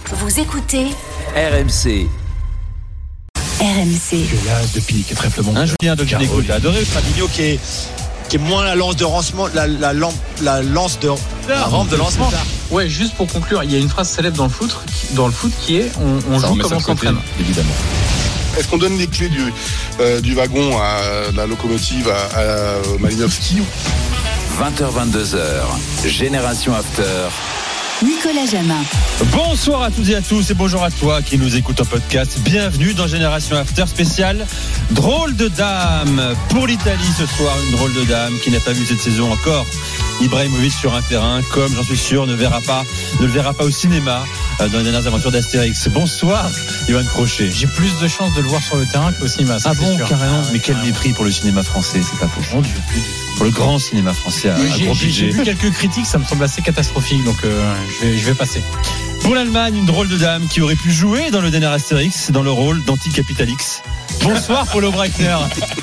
Vous écoutez RMC. RMC. Là, depuis qui est très flamand. Un Julien de Gineco, t'as adoré Fabinho qui est moins la lance de lancement, la lance de la rampe de lancement. Ouais, juste pour conclure, il y a une phrase célèbre dans le foot qui est on joue comme on s'entraîne. Évidemment. Est-ce qu'on donne les clés du wagon à la locomotive à Malinowski? 20h-22h, Génération After. Nicolas Jamin. Bonsoir à toutes et à tous et bonjour à toi qui nous écoute en podcast. Bienvenue dans Génération After spécial drôle de dame pour l'Italie ce soir. Une drôle de dame qui n'a pas vu cette saison encore Ibrahimovic sur un terrain, comme j'en suis sûr ne le verra pas au cinéma dans les dernières aventures d'Astérix. Bonsoir Yoann Crochet. J'ai plus de chances de le voir sur le terrain qu'au cinéma. Ah bon, carrément. Mais quel mépris pour le cinéma français, c'est pas possible. Pour le grand cinéma français à gros budget. J'ai vu quelques critiques, ça me semble assez catastrophique, donc je vais passer. Pour l'Allemagne, une drôle de dame qui aurait pu jouer dans le dernier Astérix dans le rôle d'Anticapitalix. Bonsoir Paulo Breitner.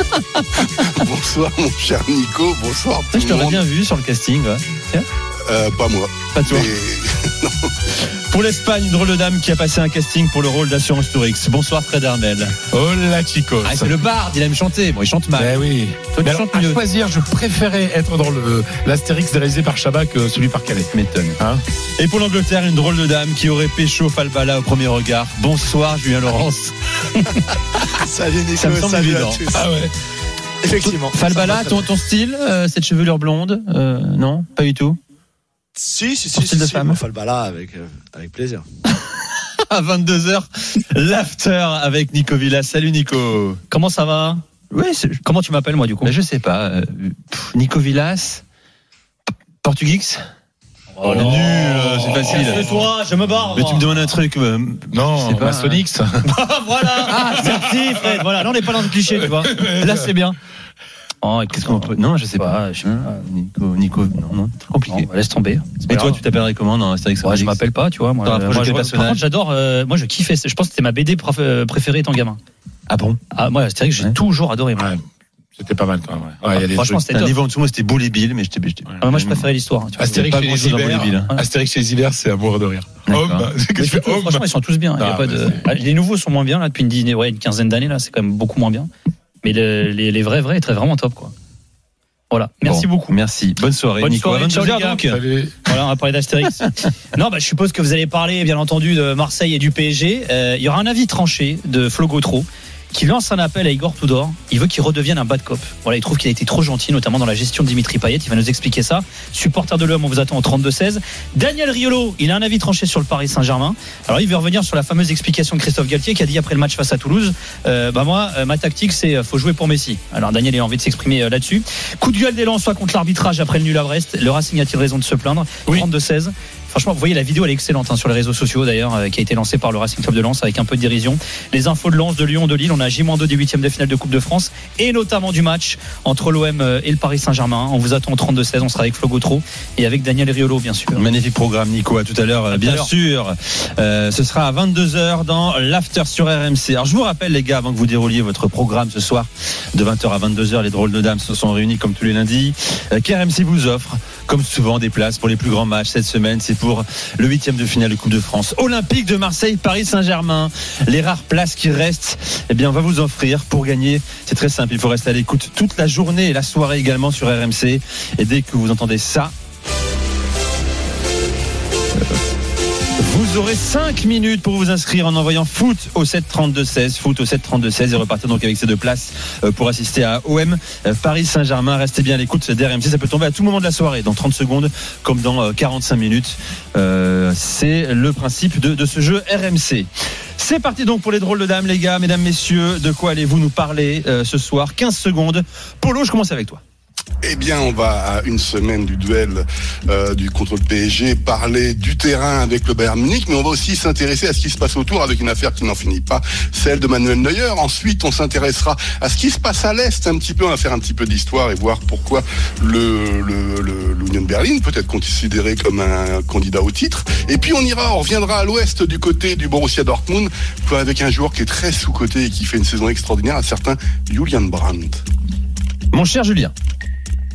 Bonsoir mon cher Nico, bonsoir tout le monde. Je t'aurais bien vu sur le casting. Ouais. Pas moi. Pas toi. Non. Pour l'Espagne, une drôle de dame qui a passé un casting pour le rôle d'Assurance Tourix. Bonsoir Fred Hermel. Hola chicos. Ah, c'est le barde, il aime chanter. Bon, il chante mal. Ben oui. Toi, tu chantes mieux. À choisir, je préférais être dans l'Astérix réalisé par Chabat que celui par Calais. M'étonne. Hein? Et pour l'Angleterre, une drôle de dame qui aurait pécho Falbala au premier regard. Bonsoir Julien Laurence. Salut Nico, Ça me semble salut évident. à tous. Ah ouais. Effectivement. Falbala, ton style, cette chevelure blonde, non, pas du tout. Si. style de femme. Falbala avec plaisir. À 22h, l'after avec Nico Villas. Salut Nico. Comment ça va? Oui, Comment tu m'appelles moi du coup? je sais pas. Nico Villas, Portugix. Oh nul, c'est facile. Toi, je me barre. Mais tu me demandes un truc. Non, c'est pas Maçonnix. Voilà. Ah, merci Fred. Voilà, là on n'est pas dans le cliché, tu vois. Là c'est bien. Oh, qu'est-ce qu'on peut... Non, je sais pas. Nico, non, très compliqué. Bon, laisse tomber. Et toi, tu t'appellerais comment dans Astérix? Ouais, je m'appelle pas, tu vois. Moi, Par contre, j'adore. Moi, je kiffais. Je pense que c'était ma BD préférée étant gamin. Ah bon? Ah, moi, Astérix, j'ai toujours adoré. Moi. Ouais, c'était pas mal quand même. Ouais. Ouais, Franchement, c'était un top. niveau en dessous, moi, c'était Boule et Bill, mais j'étais. Moi, je préférais l'histoire. Tu vois. Astérix pas chez les grand-chose dans hivers. Boule et Bill. Astérix chez les hivers, c'est amour de rire. D'accord. Homme. Franchement, ils sont tous bien. Il y a pas de... Les nouveaux sont moins bien là depuis une quinzaine d'années là. C'est quand même beaucoup moins bien. Mais les vrais étaient vraiment top quoi. Voilà, merci beaucoup. Merci. Bonne soirée, Bonne Nico. soirée, ciao, les gars. Donc. Salut. Voilà, on va parler d'Astérix. Non, je suppose que vous allez parler, bien entendu, de Marseille et du PSG. Il y aura un avis tranché de Flo Gautreau qui lance un appel à Igor Tudor. Il veut qu'il redevienne un bad cop. Voilà, il trouve qu'il a été trop gentil, notamment dans la gestion de Dimitri Payet. Il va nous expliquer ça. Supporter de l'homme, on vous attend au 32-16. Daniel Riolo, il a un avis tranché sur le Paris Saint-Germain. Alors, il veut revenir sur la fameuse explication de Christophe Galtier qui a dit après le match face à Toulouse, ma tactique, c'est faut jouer pour Messi. Alors, Daniel a envie de s'exprimer là-dessus. Coup de gueule des Lensois contre l'arbitrage après le nul à Brest. Le Racing a-t-il raison de se plaindre? 32-16. Franchement, vous voyez, la vidéo, elle est excellente sur les réseaux sociaux d'ailleurs, qui a été lancée par le Racing Club de Lens avec un peu de dérision. Les infos de Lens, de Lyon, de Lille. On a J-2 des 8e de finale de Coupe de France et notamment du match entre l'OM et le Paris Saint-Germain. On vous attend au 32-16. On sera avec Flo Gautreau et avec Daniel Riolo, bien sûr. Magnifique programme, Nico. À tout à l'heure, bien sûr. Ce sera à 22h dans l'after sur RMC. Alors, je vous rappelle, les gars, avant que vous dérouliez votre programme ce soir, de 20h à 22h, les drôles de dames se sont réunis comme tous les lundis. qu'RMC vous offre, comme souvent, des places pour les plus grands matchs. Cette semaine, c'est pour le 8e de finale de Coupe de France. Olympique de Marseille, Paris Saint-Germain. Les rares places qui restent, on va vous offrir pour gagner. C'est très simple. Il faut rester à l'écoute toute la journée et la soirée également sur RMC. Et dès que vous entendez ça, vous aurez 5 minutes pour vous inscrire en envoyant foot au 732-16. Foot au 732-16 et repartir donc avec ces 2 places pour assister à OM Paris Saint-Germain. Restez bien à l'écoute d'RMC. Ça peut tomber à tout moment de la soirée, dans 30 secondes comme dans 45 minutes. C'est le principe de ce jeu RMC. C'est parti donc pour les drôles de dames, les gars, mesdames, messieurs. De quoi allez-vous nous parler ce soir? 15 secondes. Polo, je commence avec toi. Eh bien, on va à une semaine du duel contre le PSG parler du terrain avec le Bayern Munich, mais on va aussi s'intéresser à ce qui se passe autour avec une affaire qui n'en finit pas, celle de Manuel Neuer. Ensuite, on s'intéressera à ce qui se passe à l'Est un petit peu. On va faire un petit peu d'histoire et voir pourquoi l'Union Berlin peut être considéré comme un candidat au titre. Et puis on reviendra à l'Ouest du côté du Borussia Dortmund avec un joueur qui est très sous-coté et qui fait une saison extraordinaire, un certain Julian Brandt. Mon cher Julien.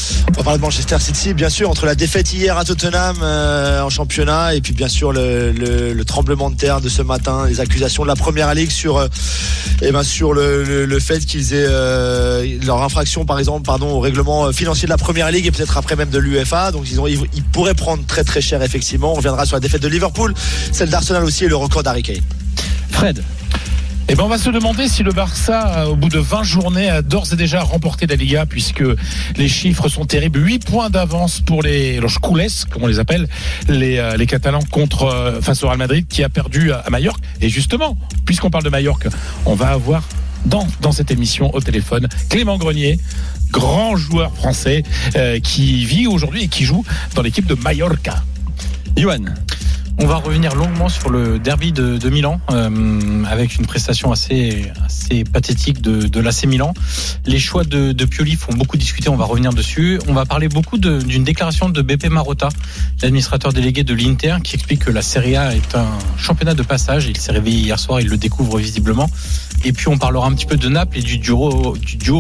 On va parler de Manchester City, bien sûr, entre la défaite hier à Tottenham en championnat et puis bien sûr le tremblement de terre de ce matin, les accusations de la Première Ligue sur le fait qu'ils aient leur infraction au règlement financier de la Première Ligue et peut-être après même de l'UEFA. Donc ils pourraient prendre très très cher effectivement. On reviendra sur la défaite de Liverpool, celle d'Arsenal aussi et le record d'Harry Kane. Fred. On va se demander si le Barça, au bout de 20 journées, a d'ores et déjà remporté la Liga, puisque les chiffres sont terribles. 8 points d'avance pour les Los Culés, comme on les appelle, les Catalans face au Real Madrid, qui a perdu à Majorque. Et justement, puisqu'on parle de Majorque, on va avoir dans cette émission au téléphone Clément Grenier, grand joueur français qui vit aujourd'hui et qui joue dans l'équipe de Mallorca. Johan. On va revenir longuement sur le derby de Milan avec une prestation assez pathétique de l'AC Milan. Les choix de Pioli font beaucoup discuter, on va revenir dessus. On va parler beaucoup d'une déclaration de Beppe Marotta, l'administrateur délégué de l'Inter, qui explique que la Serie A est un championnat de passage. Il s'est réveillé hier soir, il le découvre visiblement. Et puis on parlera un petit peu de Naples et du duo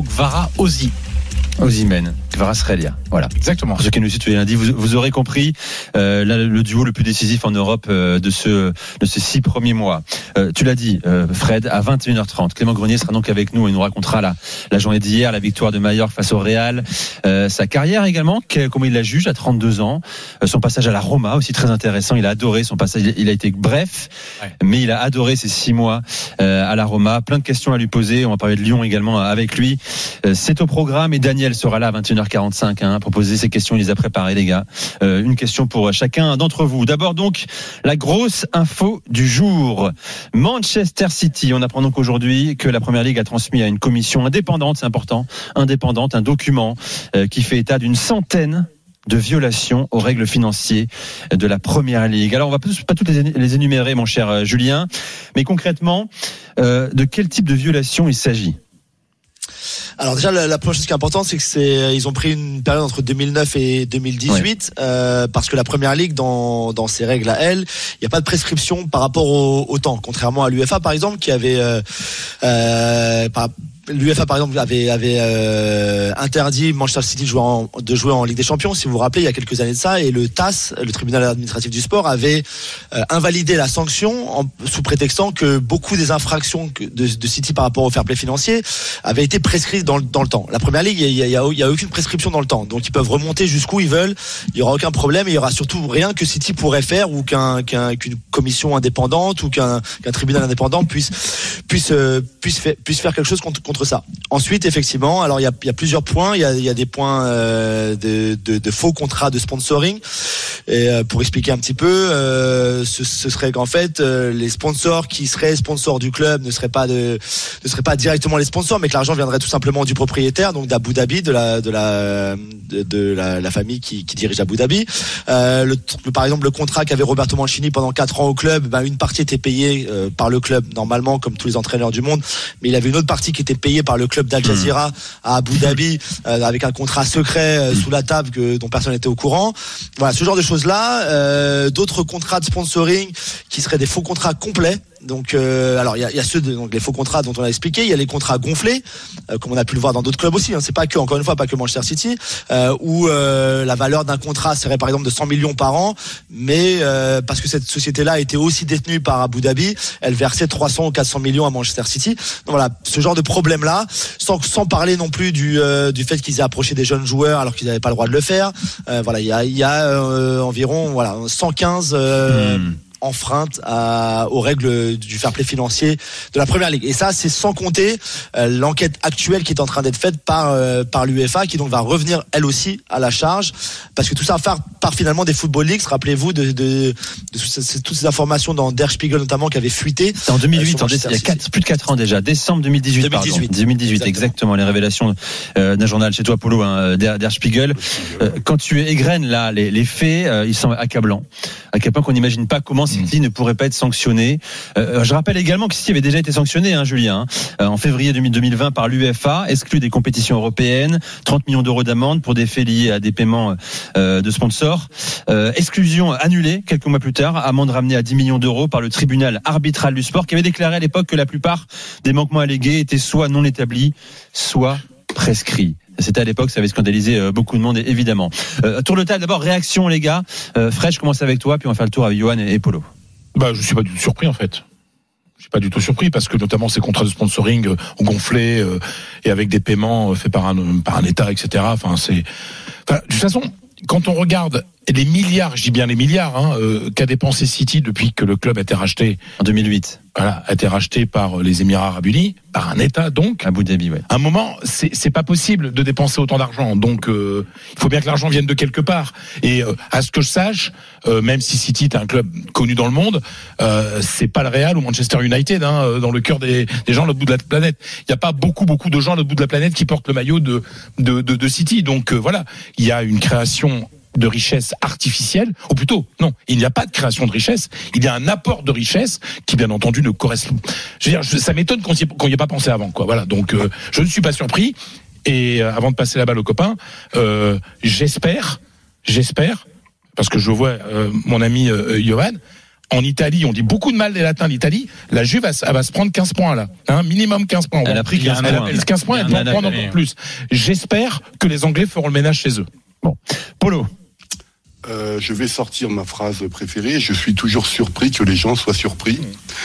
Osimhen, Kvaratskhelia, voilà. Exactement. Pour ceux qui nous suivent tous les lundis, vous aurez compris le duo le plus décisif en Europe de ces 6 premiers mois. Tu l'as dit, Fred, à 21h30. Clément Grenier sera donc avec nous et nous racontera la journée d'hier, la victoire de Majorque face au Real, sa carrière également, comment il la juge à 32 ans, son passage à la Roma aussi très intéressant. Il a adoré son passage, il a été bref, mais il a adoré ces 6 mois à la Roma. Plein de questions à lui poser. On va parler de Lyon également avec lui. C'est au programme et Daniel sera là à 21h45 pour poser ces questions. Il les a préparées, les gars. Une question pour chacun d'entre vous. D'abord donc la grosse info du jour. Manchester City. On apprend donc aujourd'hui que la Première Ligue a transmis à une commission indépendante, c'est important, indépendante, un document qui fait état d'une centaine de violations aux règles financières de la Première Ligue. Alors on va pas toutes les énumérer, mon cher Julien, mais concrètement, de quel type de violation il s'agit? Alors déjà la première chose qui est importante, c'est que ils ont pris une période entre 2009 et 2018 parce que la Première Ligue dans ses règles à elle, il n'y a pas de prescription par rapport au temps, contrairement à l'UEFA par exemple qui avait l'UEFA par exemple avait interdit Manchester City de jouer en Ligue des Champions, si vous vous rappelez, il y a quelques années de ça, et le TAS, le tribunal administratif du sport, avait invalidé la sanction sous prétextant que beaucoup des infractions de City par rapport au fair play financier avaient été prescrites dans le temps. La Première Ligue, il y a aucune prescription dans le temps, donc ils peuvent remonter jusqu'où ils veulent, il y aura aucun problème, et il y aura surtout rien que City pourrait faire ou qu'une commission indépendante ou qu'un tribunal indépendant puisse faire quelque chose contre ça. Ensuite, effectivement, alors il y a plusieurs points. Il y a des points de faux contrats de sponsoring. Et pour expliquer un petit peu, ce serait qu'en fait les sponsors qui seraient sponsors du club ne seraient pas directement les sponsors, mais que l'argent viendrait tout simplement du propriétaire, donc d'Abu Dhabi, de la famille qui dirige Abu Dhabi. Par exemple, le contrat qu'avait Roberto Mancini pendant 4 ans au club, une partie était payée par le club normalement, comme tous les entraîneurs du monde, mais il avait une autre partie qui était payée par le club d'Al Jazeera à Abu Dhabi avec un contrat secret sous la table dont personne n'était au courant. Voilà, ce genre de choses-là. D'autres contrats de sponsoring qui seraient des faux contrats complets. Donc, alors il y a donc les faux contrats dont on a expliqué. Il y a les contrats gonflés, comme on a pu le voir dans d'autres clubs aussi. C'est pas que, encore une fois, pas que Manchester City, où la valeur d'un contrat serait par exemple de 100 millions par an, mais parce que cette société-là était aussi détenue par Abu Dhabi, elle versait 300 ou 400 millions à Manchester City. Donc voilà, ce genre de problème-là, sans parler non plus du fait qu'ils aient approché des jeunes joueurs alors qu'ils n'avaient pas le droit de le faire. Voilà, il y a environ 115 enfreinte aux règles du fair play financier de la Première Ligue. Et ça, c'est sans compter l'enquête actuelle qui est en train d'être faite par l'UEFA, qui donc va revenir elle aussi à la charge, parce que tout ça part finalement des Football Leagues. Rappelez-vous de toutes ces informations dans Der Spiegel notamment qui avaient fuité. C'était en 2008, il y a plus de 4 ans déjà, décembre 2018, exactement, les révélations d'un journal chez toi, Polo, Der Spiegel. Quand tu égrènes là les faits, ils sont accablants, à quel point qu'on n'imagine pas comment City ne pourrait pas être sanctionné. Je rappelle également que City avait déjà été sanctionné, Julien, en février 2020 par l'UEFA, exclu des compétitions européennes, 30 millions d'euros d'amende pour des faits liés à des paiements de sponsors. Exclusion annulée quelques mois plus tard, amende ramenée à 10 millions d'euros par le tribunal arbitral du sport, qui avait déclaré à l'époque que la plupart des manquements allégués étaient soit non établis, soit prescrits. C'était à l'époque, ça avait scandalisé beaucoup de monde, évidemment. Tour de table, d'abord, réaction, les gars. Fred, je commence avec toi, puis on va faire le tour avec Johan et Polo. Je suis pas du tout surpris, en fait. Je suis pas du tout surpris parce que notamment ces contrats de sponsoring ont gonflé et avec des paiements faits par un État, etc. De toute façon, quand on regarde les milliards, je dis bien les milliards, qu'a dépensé City depuis que le club a été racheté en 2008. Voilà, a été racheté par les Émirats Arabes Unis, par un État donc. Abu Dhabi, ouais. À un moment, c'est pas possible de dépenser autant d'argent. Donc, il faut bien que l'argent vienne de quelque part. Et à ce que je sache, même si City est un club connu dans le monde, c'est pas le Real ou Manchester United dans le cœur des gens à l'autre bout de la planète. Il y a pas beaucoup de gens à l'autre bout de la planète qui portent le maillot de City. Donc voilà, il y a une création de richesse artificielle, ou plutôt, non, il n'y a pas de création de richesse, il y a un apport de richesse qui, bien entendu, ne correspond. Je veux dire, ça m'étonne qu'on n'y ait pas pensé avant, quoi. Voilà, donc je ne suis pas surpris. Et avant de passer la balle aux copains, j'espère, parce que je vois mon ami Johan, en Italie, on dit beaucoup de mal des Latins d'Italie. La Juve, elle va se prendre 15 points là, minimum 15 points. Elle a pris 15 points, elle va en prendre encore plus. J'espère que les Anglais feront le ménage chez eux. Bon, Polo. Je vais sortir ma phrase préférée. Je suis toujours surpris que les gens soient surpris.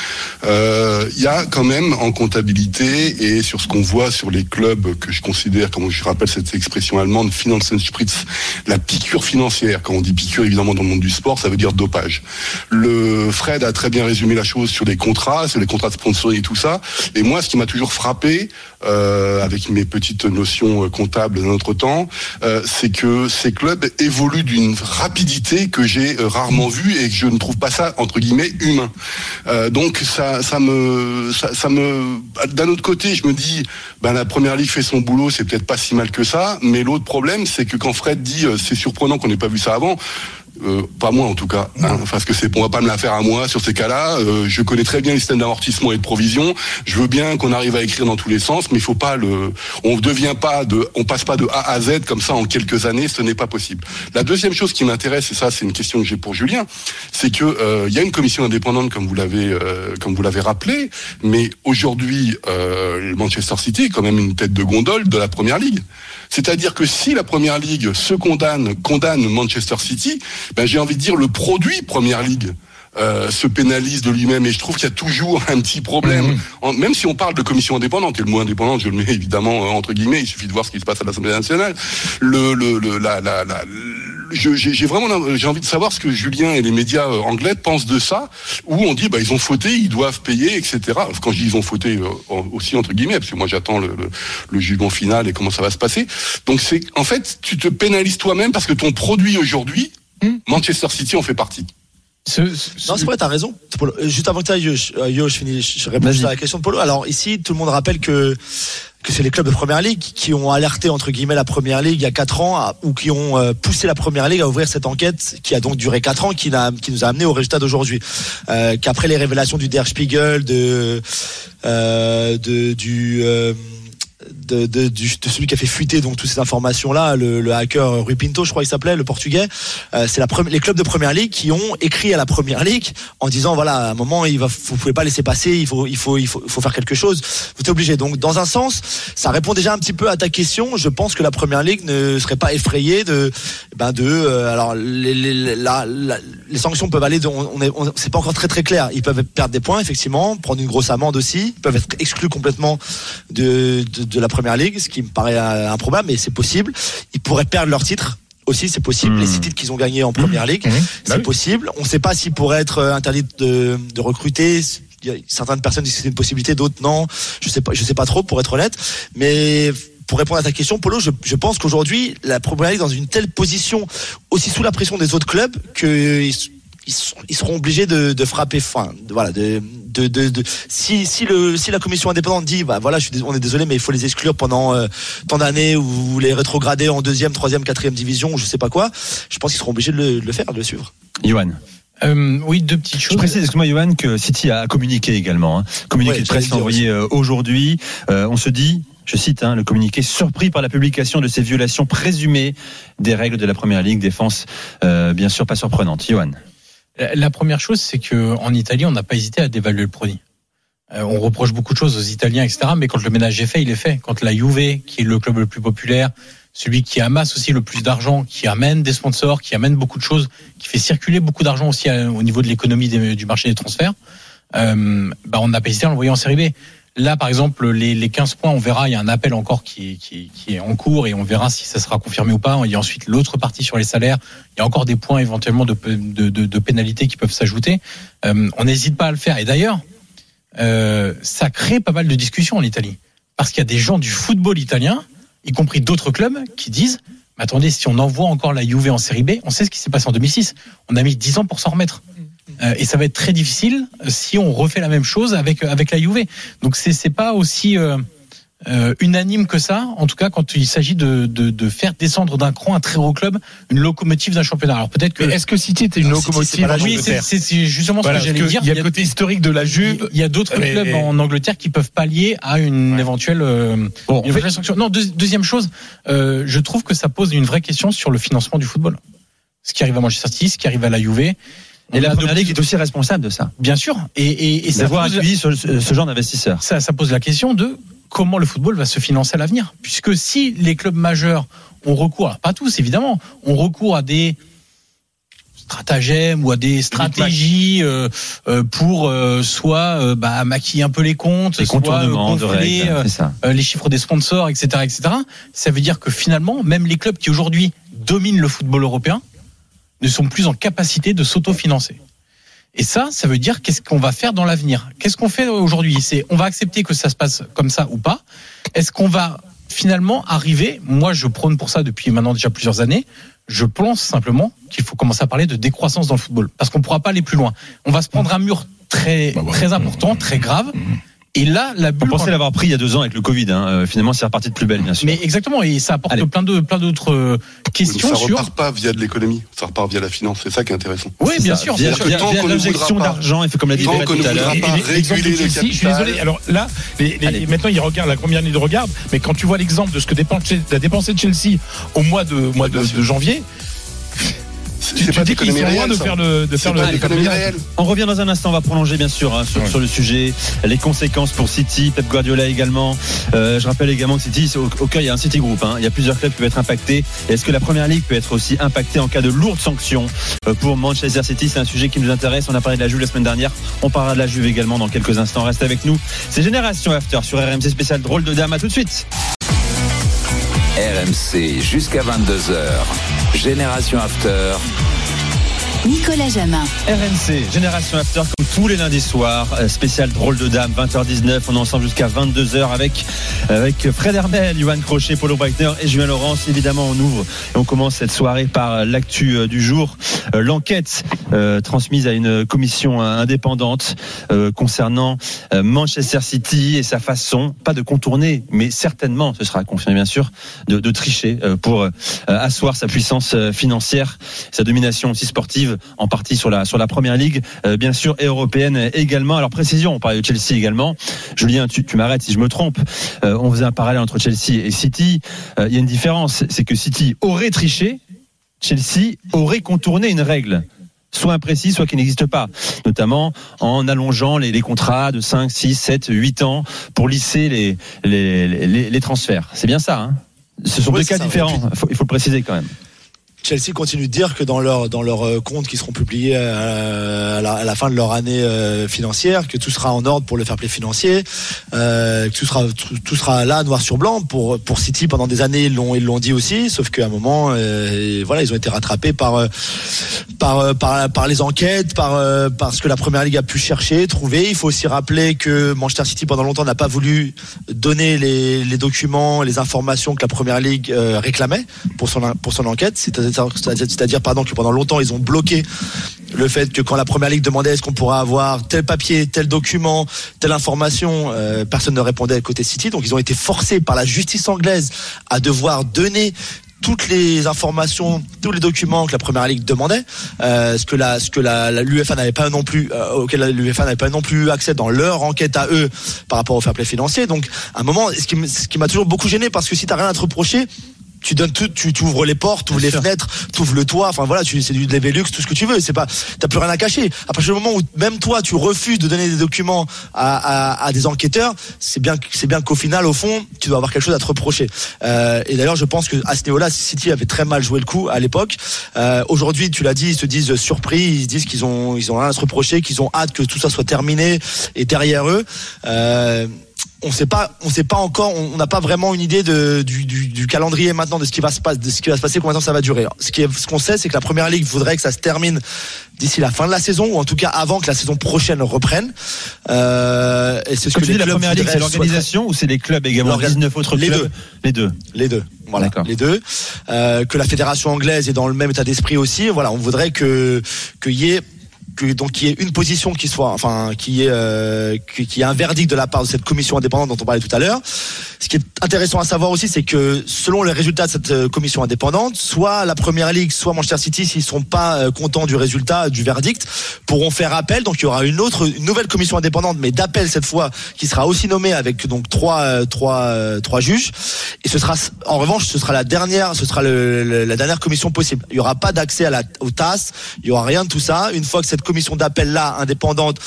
Il y a quand même en comptabilité et sur ce qu'on voit sur les clubs que je considère, comme je rappelle cette expression allemande, Finanzenspritz, la piqûre financière. Quand on dit piqûre, évidemment, dans le monde du sport, ça veut dire dopage. Le Fred a très bien résumé la chose sur les contrats de sponsoring et tout ça. Et moi, ce qui m'a toujours frappé, avec mes petites notions comptables d'un autre temps, c'est que ces clubs évoluent d'une rapidité que j'ai rarement vue et que je ne trouve pas ça entre guillemets humain. Donc ça me d'un autre côté, je me dis la première ligue fait son boulot, c'est peut-être pas si mal que ça, mais l'autre problème, c'est que quand Fred dit c'est surprenant qu'on n'ait pas vu ça avant, pas moi en tout cas, parce que on va pas me la faire à moi sur ces cas-là. Je connais très bien les systèmes d'amortissement et de provision. Je veux bien qu'on arrive à écrire dans tous les sens, mais il faut pas on passe pas de A à Z comme ça en quelques années, ce n'est pas possible. La deuxième chose qui m'intéresse, et ça c'est une question que j'ai pour Julien, c'est que il y a une commission indépendante comme vous l'avez rappelé, mais aujourd'hui Manchester City est quand même une tête de gondole de la Première Ligue. C'est-à-dire que si la Première Ligue condamne Manchester City, j'ai envie de dire le produit Première Ligue se pénalise de lui-même, et je trouve qu'il y a toujours un petit problème. Même si on parle de commission indépendante, et le mot indépendante, je le mets évidemment entre guillemets, il suffit de voir ce qui se passe à l'Assemblée nationale. J'ai envie de savoir ce que Julien et les médias anglais pensent de ça, où on dit ils ont fauté, ils doivent payer, etc. Quand je dis ils ont fauté aussi entre guillemets, parce que moi j'attends le jugement final et comment ça va se passer. Donc c'est en fait tu te pénalises toi-même parce que ton produit aujourd'hui, Manchester City en fait partie. Non, c'est vrai, t'as raison. Juste avant que tu je réponds juste à la question de Polo. Alors ici, tout le monde rappelle que c'est les clubs de Première Ligue qui ont alerté entre guillemets la Première Ligue il y a 4 ans ou qui ont poussé la Première Ligue à ouvrir cette enquête qui a donc duré 4 ans, qui nous a amené au résultat d'aujourd'hui. Qu'après les révélations du Der Spiegel, de celui qui a fait fuiter donc toutes ces informations là, le hacker Rui Pinto, je crois il s'appelait, le portugais, c'est les clubs de Première Ligue qui ont écrit à la Première Ligue en disant voilà, à un moment vous pouvez pas laisser passer, il faut faire quelque chose, vous êtes obligé. Donc dans un sens ça répond déjà un petit peu à ta question. Je pense que la Première Ligue ne serait pas effrayée alors les sanctions peuvent aller c'est pas encore très très clair, ils peuvent perdre des points effectivement, prendre une grosse amende aussi, ils peuvent être exclus complètement de la Première Ligue, ce qui me paraît improbable, mais c'est possible. Ils pourraient perdre leur titre aussi, c'est possible. Les 6 titres qu'ils ont gagnés en Première Ligue, c'est possible. On ne sait pas s'ils pourraient être interdits de recruter. Il y a certaines personnes disent que c'est une possibilité, d'autres non. Je sais pas trop, pour être honnête. Mais pour répondre à ta question, Polo, je pense qu'aujourd'hui, la Première Ligue est dans une telle position, aussi sous la pression des autres clubs, qu'ils seront obligés de frapper fin. Voilà, si la commission indépendante dit on est désolé mais il faut les exclure pendant tant d'années, ou les rétrograder en 2e, 3e, 4e division, ou je sais pas quoi, je pense qu'ils seront obligés de le faire, de le suivre. Johan. Oui, 2 petites choses. Je précise, excuse-moi Johan, que City a communiqué également. Communiqué de presse envoyé aujourd'hui. On se dit, je cite le communiqué, surpris par la publication de ces violations présumées des règles de la Première Ligue. Défense bien sûr pas surprenante. Johan. La première chose, c'est que en Italie, on n'a pas hésité à dévaluer le produit. On reproche beaucoup de choses aux Italiens, etc. Mais quand le ménage est fait, il est fait. Quand la Juve, qui est le club le plus populaire, celui qui amasse aussi le plus d'argent, qui amène des sponsors, qui amène beaucoup de choses, qui fait circuler beaucoup d'argent aussi au niveau de l'économie du marché des transferts, on n'a pas hésité à l'envoyer en Série B. Là, par exemple, les 15 points, on verra, il y a un appel encore qui est en cours et on verra si ça sera confirmé ou pas. Il y a ensuite l'autre partie sur les salaires. Il y a encore des points éventuellement de pénalités qui peuvent s'ajouter. On n'hésite pas à le faire. Et d'ailleurs, ça crée pas mal de discussions en Italie. Parce qu'il y a des gens du football italien, y compris d'autres clubs, qui disent « Mais attendez, si on envoie encore la Juve en Série B, on sait ce qui s'est passé en 2006. On a mis 10 ans pour s'en remettre. » Et ça va être très difficile si on refait la même chose avec la Juve. Donc c'est pas aussi unanime que ça, en tout cas quand il s'agit de faire descendre d'un cran un très gros club, une locomotive d'un championnat. Alors peut-être que est-ce que City était une locomotive? Oui, c'est justement ce que j'allais dire. Il y a le côté historique de la Juve. Il y a d'autres clubs en Angleterre qui peuvent pallier à une éventuelle sanction. Non, deuxième chose, je trouve que ça pose une vraie question sur le financement du football. Ce qui arrive à Manchester City, ce qui arrive à la Juve. Et la Première Ligue est aussi responsable de ça. Bien sûr. Et ça d'avoir accueilli ce genre d'investisseurs. Ça pose la question de comment le football va se financer à l'avenir. Puisque si les clubs majeurs ont recours, alors pas tous évidemment, ont recours à des stratagèmes ou à des stratégies pour soit maquiller un peu les comptes, soit gonfler les chiffres des sponsors, etc., etc. Ça veut dire que finalement, même les clubs qui aujourd'hui dominent le football européen ne sont plus en capacité de s'autofinancer. Et ça veut dire qu'est-ce qu'on va faire dans l'avenir? Qu'est-ce qu'on fait aujourd'hui? On va accepter que ça se passe comme ça ou pas? Est-ce qu'on va finalement arriver? Moi, je prône pour ça depuis maintenant déjà plusieurs années. Je pense simplement qu'il faut commencer à parler de décroissance dans le football. Parce qu'on ne pourra pas aller plus loin. On va se prendre un mur très important, très grave. Et là, la bulle. On pensait l'avoir pris il y a 2 ans avec le Covid. Finalement, c'est reparti de plus belle, bien sûr. Mais exactement, et ça apporte plein d'autres questions. Ça repart pas via de l'économie, ça repart via la finance. C'est ça qui est intéressant. Oui, bien sûr. Via l'injection d'argent, il fait comme l'a dit tout à l'heure. Réguler le capital. Je suis désolé. Alors là, maintenant, ils regardent la première ligne de regard. Mais quand tu vois l'exemple de ce que a dépensé Chelsea au mois de janvier. C'est pas d'économie réelle. De faire l'économie réelle. On revient dans un instant, on va prolonger bien sûr sur le sujet, les conséquences pour City, Pep Guardiola également. Je rappelle également que City, au cœur il y a un City Group, il y a plusieurs clubs qui peuvent être impactés. Et est-ce que la Première Ligue peut être aussi impactée en cas de lourdes sanctions pour Manchester City? C'est un sujet qui nous intéresse. On a parlé de la Juve la semaine dernière, on parlera de la Juve également dans quelques instants. Restez avec nous, c'est Génération After sur RMC spécial drôle de dame. À tout de suite. RMC jusqu'à 22h. Génération After. Nicolas Jamin. RMC, Génération After, comme tous les lundis soirs, spécial drôle de dame, 20h19. On est ensemble jusqu'à 22h avec Fred Hermel, Johan Crochet, Paulo Breitner et Julien Laurence. Évidemment, on ouvre et on commence cette soirée par l'actu du jour. L'enquête transmise à une commission indépendante concernant Manchester City et sa façon, pas de contourner, mais certainement, ce sera confirmé bien sûr, de tricher pour asseoir sa puissance financière, sa domination aussi sportive, en partie sur la Première Ligue, bien sûr, et européenne également. Alors précision, on parlait de Chelsea également. Julien, tu m'arrêtes si je me trompe. On faisait un parallèle entre Chelsea et City. Il y a une différence, c'est que City aurait triché, Chelsea aurait contourné une règle, soit imprécise, soit qui n'existe pas, notamment en allongeant les contrats de 5, 6, 7, 8 ans pour lisser les transferts. C'est bien ça, hein? Ce sont deux cas différents, il faut le préciser quand même. Chelsea continue de dire que dans leurs comptes qui seront publiés à la fin de leur année financière, que tout sera en ordre pour le fair play financier, que tout sera là noir sur blanc pour City. Pendant des années ils l'ont dit aussi, sauf qu'à un moment ils ont été rattrapés par les enquêtes, par ce que la Première Ligue a pu chercher, trouver. Il faut aussi rappeler que Manchester City pendant longtemps n'a pas voulu donner les documents, les informations que la Première Ligue réclamait pour son enquête. C'est-à-dire que pendant longtemps ils ont bloqué le fait que quand la Première Ligue demandait est-ce qu'on pourra avoir tel papier, tel document, telle information, personne ne répondait côté City. Donc ils ont été forcés par la justice anglaise à devoir donner toutes les informations, tous les documents que la Première Ligue demandait, ce que l'UEFA n'avait pas non plus, auquel l'UEFA n'avait pas non plus accès dans leur enquête à eux par rapport au fair play financier. Donc à un moment, ce qui m'a toujours beaucoup gêné, parce que si t'as rien à te reprocher, tu donnes tout, tu ouvres les portes, tu ouvres les fenêtres, tu ouvres le toit, enfin voilà, c'est du Velux, tout ce que tu veux, t'as plus rien à cacher. À partir du moment où même toi tu refuses de donner des documents à des enquêteurs, c'est bien qu'au final, au fond, tu dois avoir quelque chose à te reprocher. Et d'ailleurs, je pense que à ce niveau-là, City avait très mal joué le coup à l'époque. Aujourd'hui, tu l'as dit, ils se disent surpris, ils disent qu'ils ont rien à se reprocher, qu'ils ont hâte que tout ça soit terminé et derrière eux. On sait pas encore, on n'a pas vraiment une idée du calendrier maintenant, de ce qui va se passer, combien de temps ça va durer. Ce qu'on sait, c'est que la Première Ligue voudrait que ça se termine d'ici la fin de la saison, ou en tout cas avant que la saison prochaine reprenne. Et c'est ce que les clubs. La Première Ligue, c'est l'organisation ou c'est les clubs également? 19 autres clubs. Les deux. Voilà, d'accord. Les deux. Que la fédération anglaise est dans le même état d'esprit aussi. Voilà, on voudrait qu'il y ait une position qui ait un verdict de la part de cette commission indépendante dont on parlait tout à l'heure. Ce qui est intéressant à savoir aussi, c'est que selon les résultats de cette commission indépendante, soit la Première Ligue, soit Manchester City, s'ils sont pas contents du résultat, du verdict, pourront faire appel. Donc il y aura une nouvelle commission indépendante, mais d'appel cette fois, qui sera aussi nommée avec donc trois juges. Et en revanche, ce sera la dernière commission possible. Il y aura pas d'accès au TAS, il y aura rien de tout ça. Une fois que cette commission d'appel là, indépendante,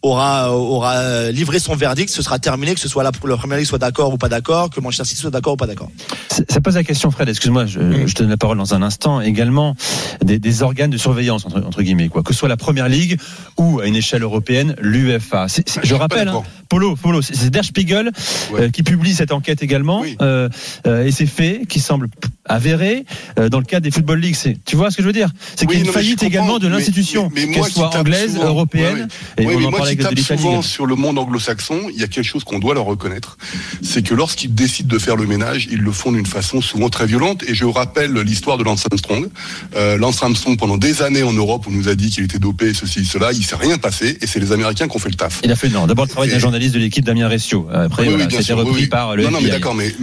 aura livré son verdict, ce sera terminé, que ce soit la Première Ligue soit d'accord ou pas d'accord, que Manchester City soit d'accord ou pas d'accord. Ça pose la question, Fred, excuse-moi, je te donne la parole dans un instant, également des organes de surveillance, entre guillemets, quoi, que ce soit la Première Ligue ou à une échelle européenne, l'UEFA. Je rappelle, Polo, c'est Der Spiegel qui publie cette enquête également, et c'est faits qui semblent avérés dans le cadre des Football League. Tu vois ce que je veux dire? C'est qu'il y a une faillite également de l'institution, qu'elle soit anglaise, européenne, et on en parlait avec de l'Italie. Souvent sur le monde anglo-saxon, il y a quelque chose qu'on doit leur reconnaître, c'est que lorsqu'ils décident de faire le ménage, ils le font d'une façon souvent très violente. Et je rappelle l'histoire de Lance Armstrong. Lance Armstrong, pendant des années en Europe, on nous a dit qu'il était dopé, ceci, cela, il s'est rien passé, et c'est les Américains qui ont fait le taf. Il a fait d'abord le travail d'un journaliste de l'équipe, Damien Rescio. Après, c'était repris par le FBI. Non, mais d'accord, mais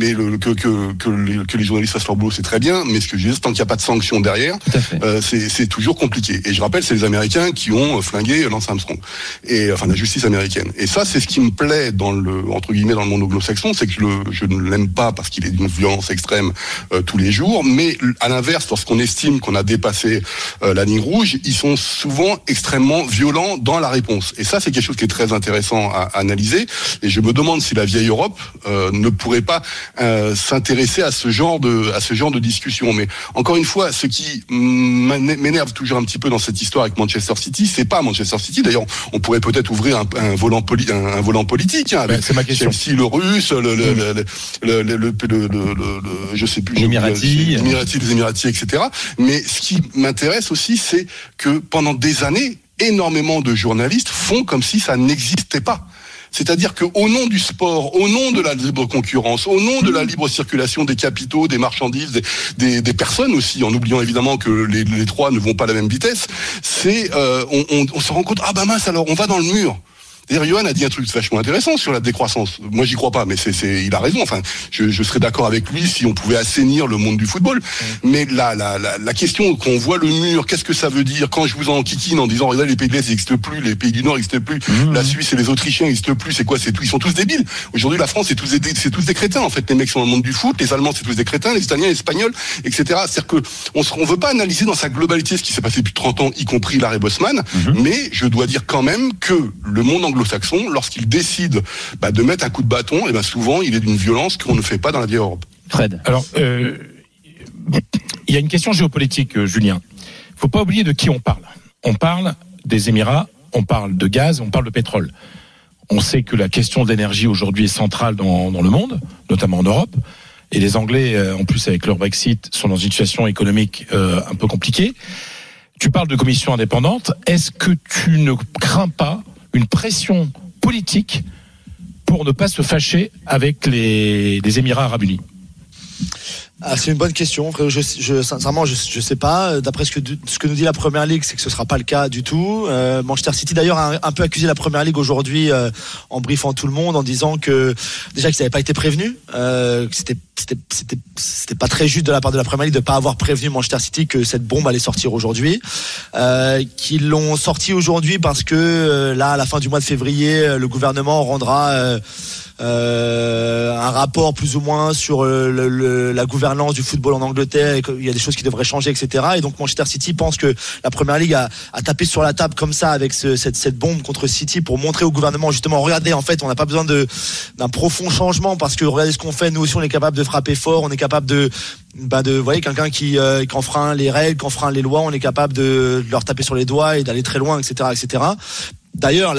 que les journalistes fassent leur boulot, c'est très bien, mais ce que je dis, tant qu'il n'y a pas de sanction derrière, c'est toujours compliqué. Et je rappelle, c'est les Américains qui ont flingué Lance Armstrong, et enfin la justice américaine. Et ça, c'est ce qui me plaît dans le monde anglo-saxon, c'est que je ne l'aime pas parce qu'il est d'une violence extrême tous les jours, mais à l'inverse, lorsqu'on estime qu'on a dépassé la ligne rouge, ils sont souvent extrêmement violents dans la réponse. Et ça, c'est quelque chose qui est très intéressant à analyser. Et je me demande si la vieille Europe ne pourrait pas s'intéresser à ce genre de discussion. Mais encore une fois, ce qui m'énerve toujours un petit peu dans cette histoire avec Manchester City, c'est pas Manchester City. D'ailleurs, on pourrait peut-être ouvrir un volant politique, avec c'est ma question. Chelsea, le russe, je sais plus, les Émiratis, etc. Mais ce qui m'intéresse aussi, c'est que pendant des années, énormément de journalistes font comme si ça n'existait pas. C'est-à-dire qu'au nom du sport, au nom de la libre concurrence, au nom de la libre circulation des capitaux, des marchandises, des personnes aussi, en oubliant évidemment que les trois ne vont pas à la même vitesse, on se rend compte, ah bah mince, alors on va dans le mur. D'ailleurs, Johan a dit un truc vachement intéressant sur la décroissance. Moi, j'y crois pas, mais il a raison. Enfin, je serais d'accord avec lui si on pouvait assainir le monde du football. Mais la question qu'on voit le mur, qu'est-ce que ça veut dire quand je vous en enquiquine en disant, regardez, les pays de l'Est n'existent plus, les pays du Nord n'existent plus, la Suisse et les Autrichiens n'existent plus, c'est quoi? Ils sont tous débiles. Aujourd'hui, la France, c'est tous des crétins. En fait, les mecs sont dans le monde du foot, les Allemands, c'est tous des crétins, les Italiens, les Espagnols, etc. C'est-à-dire que on veut pas analyser dans sa globalité ce qui s'est passé depuis 30 ans, y compris l'arrêt Bosman. Mais je dois dire quand même que le monde anglo-saxon, lorsqu'il décide de mettre un coup de bâton, et souvent il est d'une violence qu'on ne fait pas dans la vieille Europe. Fred. Alors, il y a une question géopolitique, Julien. Faut pas oublier de qui on parle. On parle des Émirats, on parle de gaz, on parle de pétrole. On sait que la question de l'énergie aujourd'hui est centrale dans le monde, notamment en Europe. Et les Anglais, en plus avec leur Brexit, sont dans une situation économique un peu compliquée. Tu parles de commission indépendante. Est-ce que tu ne crains pas une pression politique pour ne pas se fâcher avec les Émirats Arabes Unis? C'est une bonne question. Sincèrement, je sais pas. D'après ce que nous dit la Première Ligue, c'est que ce sera pas le cas du tout. Manchester City d'ailleurs a un peu accusé la Première Ligue aujourd'hui en briefant tout le monde, en disant que déjà qu'ils n'avaient pas été prévenus, que c'était pas très juste de la part de la Première Ligue de pas avoir prévenu Manchester City que cette bombe allait sortir aujourd'hui, qu'ils l'ont sorti aujourd'hui parce que là à la fin du mois de février, le gouvernement rendra un rapport plus ou moins sur la gouvernance gouvernance du football en Angleterre et qu'il y a des choses qui devraient changer, etc. Et donc Manchester City pense que la Premier League a tapé sur la table comme ça avec cette bombe contre City pour montrer au gouvernement justement, regardez, en fait on n'a pas besoin d'un profond changement parce que regardez ce qu'on fait, nous aussi on est capable de frapper fort, on est capable de vous voyez, quelqu'un qui enfreint les règles, qui enfreint les lois, on est capable de leur taper sur les doigts et d'aller très loin, etc., etc. D'ailleurs,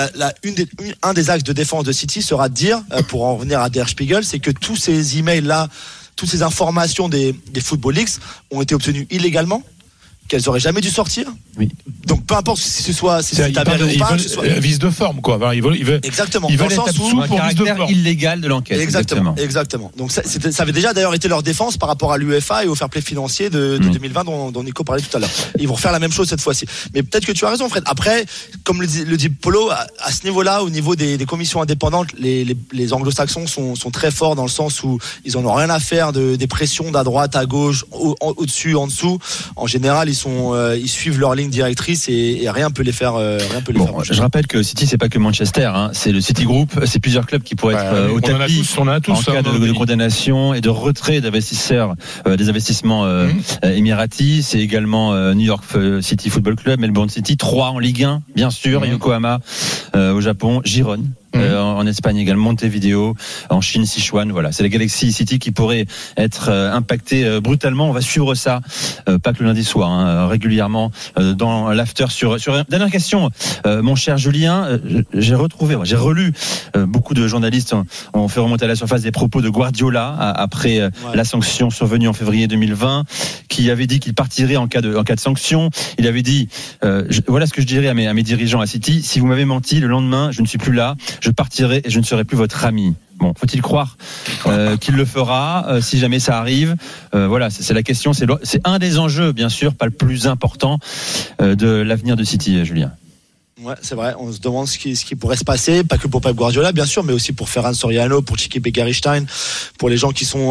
un des axes de défense de City sera de dire, pour en revenir à Der Spiegel, c'est que tous ces emails-là, toutes ces informations des Football Leaks ont été obtenues illégalement, qu'elles auraient jamais dû sortir. Oui. Donc peu importe si c'est avéré ou pas, vice de forme quoi. Ils veulent exactement. Ils veulent être absous pour caractère illégal de l'enquête. Exactement. Donc ça avait déjà d'ailleurs été leur défense par rapport à l'UEFA et au fair play financier de 2020 dont Nico parlait tout à l'heure. Ils vont refaire la même chose cette fois-ci. Mais peut-être que tu as raison, Fred. Après, comme le dit Polo, à ce niveau-là, au niveau des commissions indépendantes, les Anglo-Saxons sont très forts dans le sens où ils en ont rien à faire des pressions d'à droite, à gauche, au-dessus, en dessous. En général, ils suivent leur ligne directrice et rien peut les faire. Je rappelle que City, c'est pas que Manchester, hein, c'est le City Group, c'est plusieurs clubs qui pourraient être au tapis on a tous, en cas de condamnation et de retrait d'investisseurs, des investissements émiratis. C'est également New York City Football Club, Melbourne City, 3 en Ligue 1, bien sûr, Yokohama au Japon, Gijón. En Espagne également, Montevideo, en Chine, Sichuan, voilà. C'est la Galaxy City qui pourrait être impactée brutalement. On va suivre ça, pas que le lundi soir, régulièrement dans l'after sur. Dernière question, mon cher Julien, j'ai relu beaucoup de journalistes ont fait remonter à la surface des propos de Guardiola après la sanction survenue en février 2020, qui avait dit qu'il partirait en cas de sanction. Il avait dit, voilà ce que je dirais à mes dirigeants à City: si vous m'avez menti, le lendemain, je ne suis plus là. Je partirai et je ne serai plus votre ami. Bon, faut-il croire qu'il le fera si jamais ça arrive? Voilà, c'est la question. C'est un des enjeux, bien sûr, pas le plus important de l'avenir de City, Julien. Ouais, c'est vrai. On se demande ce qui pourrait se passer, pas que pour Pep Guardiola, bien sûr, mais aussi pour Ferran Soriano, pour Txiki Begiristain, pour les gens qui sont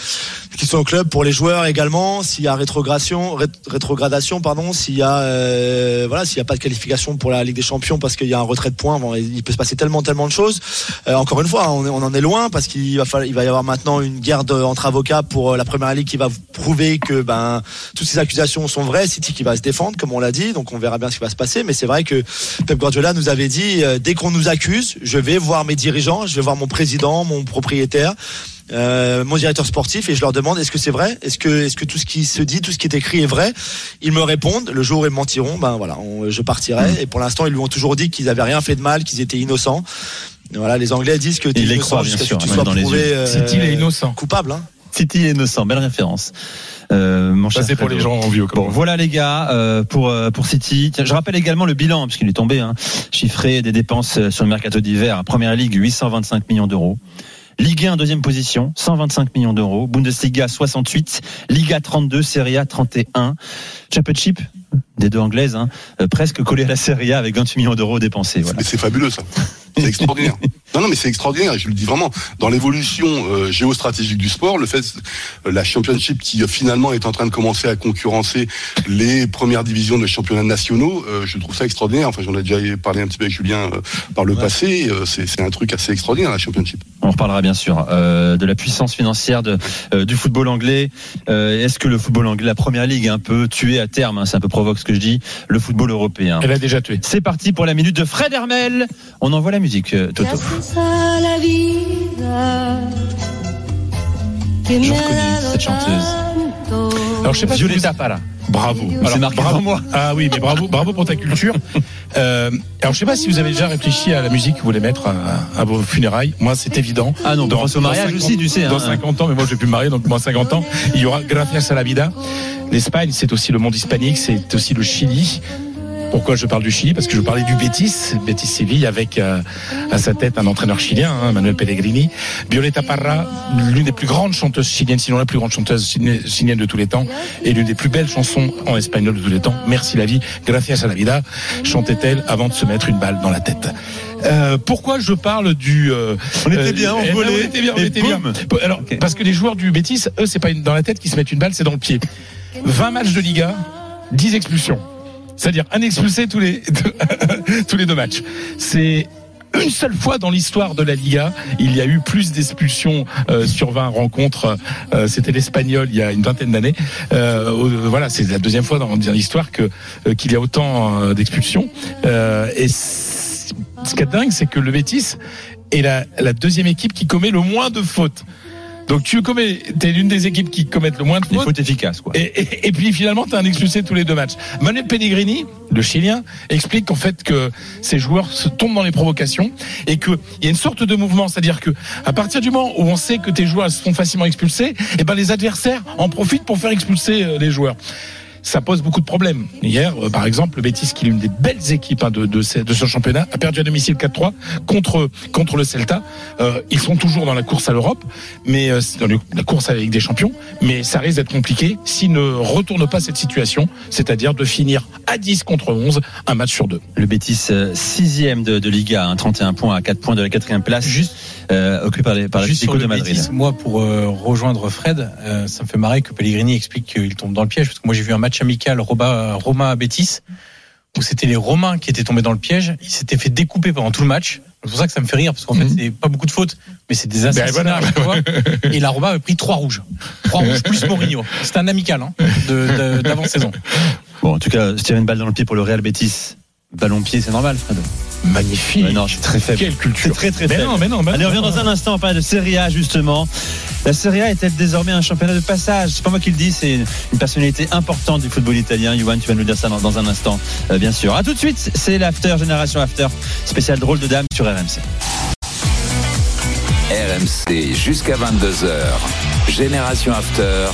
au club, pour les joueurs également. S'il y a rétrogradation, s'il y a pas de qualification pour la Ligue des Champions parce qu'il y a un retrait de points, il peut se passer tellement de choses. Encore une fois, on en est loin parce qu'il va y avoir maintenant une guerre entre avocats pour la Première Ligue qui va prouver que toutes ces accusations sont vraies. City qui va se défendre, comme on l'a dit, donc on verra bien ce qui va se passer. Mais c'est vrai que Pep Guardiola nous avait dit, dès qu'on nous accuse, je vais voir mes dirigeants, je vais voir mon président, mon propriétaire, mon directeur sportif, et je leur demande, est-ce que c'est vrai, est-ce que tout ce qui se dit, tout ce qui est écrit est vrai? Ils me répondent, le jour où ils mentiront, je partirai. Et pour l'instant, ils lui ont toujours dit qu'ils avaient rien fait de mal, qu'ils étaient innocents. Voilà, les Anglais disent que tu es innocent jusqu'à ce que tu sois prouvé City est innocent, coupable. City est innocent, belle référence. Ça c'est pour les gens vieux. Bon, voilà les gars, pour City. Je rappelle également le bilan, puisqu'il est tombé, chiffré des dépenses sur le mercato d'hiver. Première Ligue, 825 millions d'euros. Ligue 1, deuxième position, 125 millions d'euros. Bundesliga, 68. Liga, 32. Serie A, 31. Championship, des deux anglaises, presque collé à la Serie A avec 28 millions d'euros dépensés. Voilà. Mais c'est fabuleux ça. C'est extraordinaire. Non, mais c'est extraordinaire. Je le dis vraiment. Dans l'évolution géostratégique du sport, le fait, la Championship qui finalement est en train de commencer à concurrencer les premières divisions de championnats nationaux, je trouve ça extraordinaire. Enfin, j'en ai déjà parlé un petit peu avec Julien par le passé. C'est un truc assez extraordinaire, la Championship. On reparlera bien sûr de la puissance financière du football anglais. Est-ce que le football anglais, la Première Ligue, un peu tué à terme, c'est un peu provoque ce que je dis, le football européen? Elle a déjà tué. C'est parti pour la minute de Fred Hermel. On envoie la musique, Toto. Je reconnais cette chanteuse. Alors je sais pas Violeta Parra. Bravo. C'est marqué devant moi. Ah oui, mais bravo pour ta culture. Alors je sais pas si vous avez déjà réfléchi à la musique que vous voulez mettre à vos funérailles. Moi c'est évident. Ah non, dans au mariage 50, aussi, tu sais. Dans 50 ans, mais moi je vais plus me marier, donc moi 50 ans, il y aura Gracias a la vida. L'Espagne, c'est aussi le monde hispanique, c'est aussi le Chili. Pourquoi je parle du Chili? Parce que je parlais du Betis Séville, avec à sa tête un entraîneur chilien, Manuel Pellegrini. Violeta Parra, l'une des plus grandes chanteuses chiliennes, sinon la plus grande chanteuse chilienne de tous les temps, et l'une des plus belles chansons en espagnol de tous les temps. Merci la vie, gracias a la vida, chantait-elle avant de se mettre une balle dans la tête. Pourquoi je parle du on était bien, on volait, on était bien. Alors okay. Parce que les joueurs du Betis, eux, c'est pas dans la tête qu'ils se mettent une balle, c'est dans le pied. 20 matchs de Liga, 10 expulsions. C'est-à-dire un expulsé tous les 2 matchs. C'est une seule fois dans l'histoire de la Liga, il y a eu plus d'expulsions sur 20 rencontres. C'était l'Espagnol il y a une vingtaine d'années. Voilà, c'est la deuxième fois dans l'histoire qu'il y a autant d'expulsions. Et ce qui est dingue, c'est que le Betis est la deuxième équipe qui commet le moins de fautes. Donc t'es l'une des équipes qui commettent le moins de fautes. Des fautes efficaces, quoi. Et puis finalement, t'as un expulsé tous les 2 matchs. Manuel Pellegrini, le Chilien, explique en fait que ces joueurs se tombent dans les provocations et qu'il y a une sorte de mouvement, c'est-à-dire que à partir du moment où on sait que tes joueurs sont facilement expulsés, et ben les adversaires en profitent pour faire expulser les joueurs. Ça pose beaucoup de problèmes. Hier, par exemple, le Betis, qui est l'une des belles équipes de ce championnat, a perdu à domicile 4-3 contre le Celta. Ils sont toujours dans la course à l'Europe, mais dans la course à la Ligue des Champions, mais ça risque d'être compliqué s'ils ne retournent pas cette situation, c'est-à-dire de finir à 10 contre 11, un match sur 2. Le Betis, 6e de Liga, 31 points à 4 points de la 4e place, occupé par l'Atlético de Madrid. Betis, moi, pour rejoindre Fred, ça me fait marrer que Pellegrini explique qu'il tombe dans le piège, parce que moi j'ai vu un match amical Roma-Betis où c'était les Romains qui étaient tombés dans le piège. Ils s'étaient fait découper pendant tout le match. C'est pour ça que ça me fait rire, parce qu'en fait c'est pas beaucoup de fautes, mais c'est des assassinats. Et la Roma a pris 3 rouges plus Mourinho. C'était un amical d'avant-saison. Bon, en tout cas, se tirer une balle dans le pied pour le Real Betis, ballon-pied, c'est normal, Fred. Magnifique. Ouais, non, je suis très faible. Quelle culture. C'est très faible. Mais non. Allez, on revient dans un instant, on parle de Serie A, justement. La Serie A est-elle désormais un championnat de passage? C'est pas moi qui le dis, c'est une personnalité importante du football italien. Yoann, tu vas nous dire ça dans un instant, bien sûr. À tout de suite, c'est l'After, Génération After, spécial drôle de dame sur RMC. RMC jusqu'à 22h. Génération After.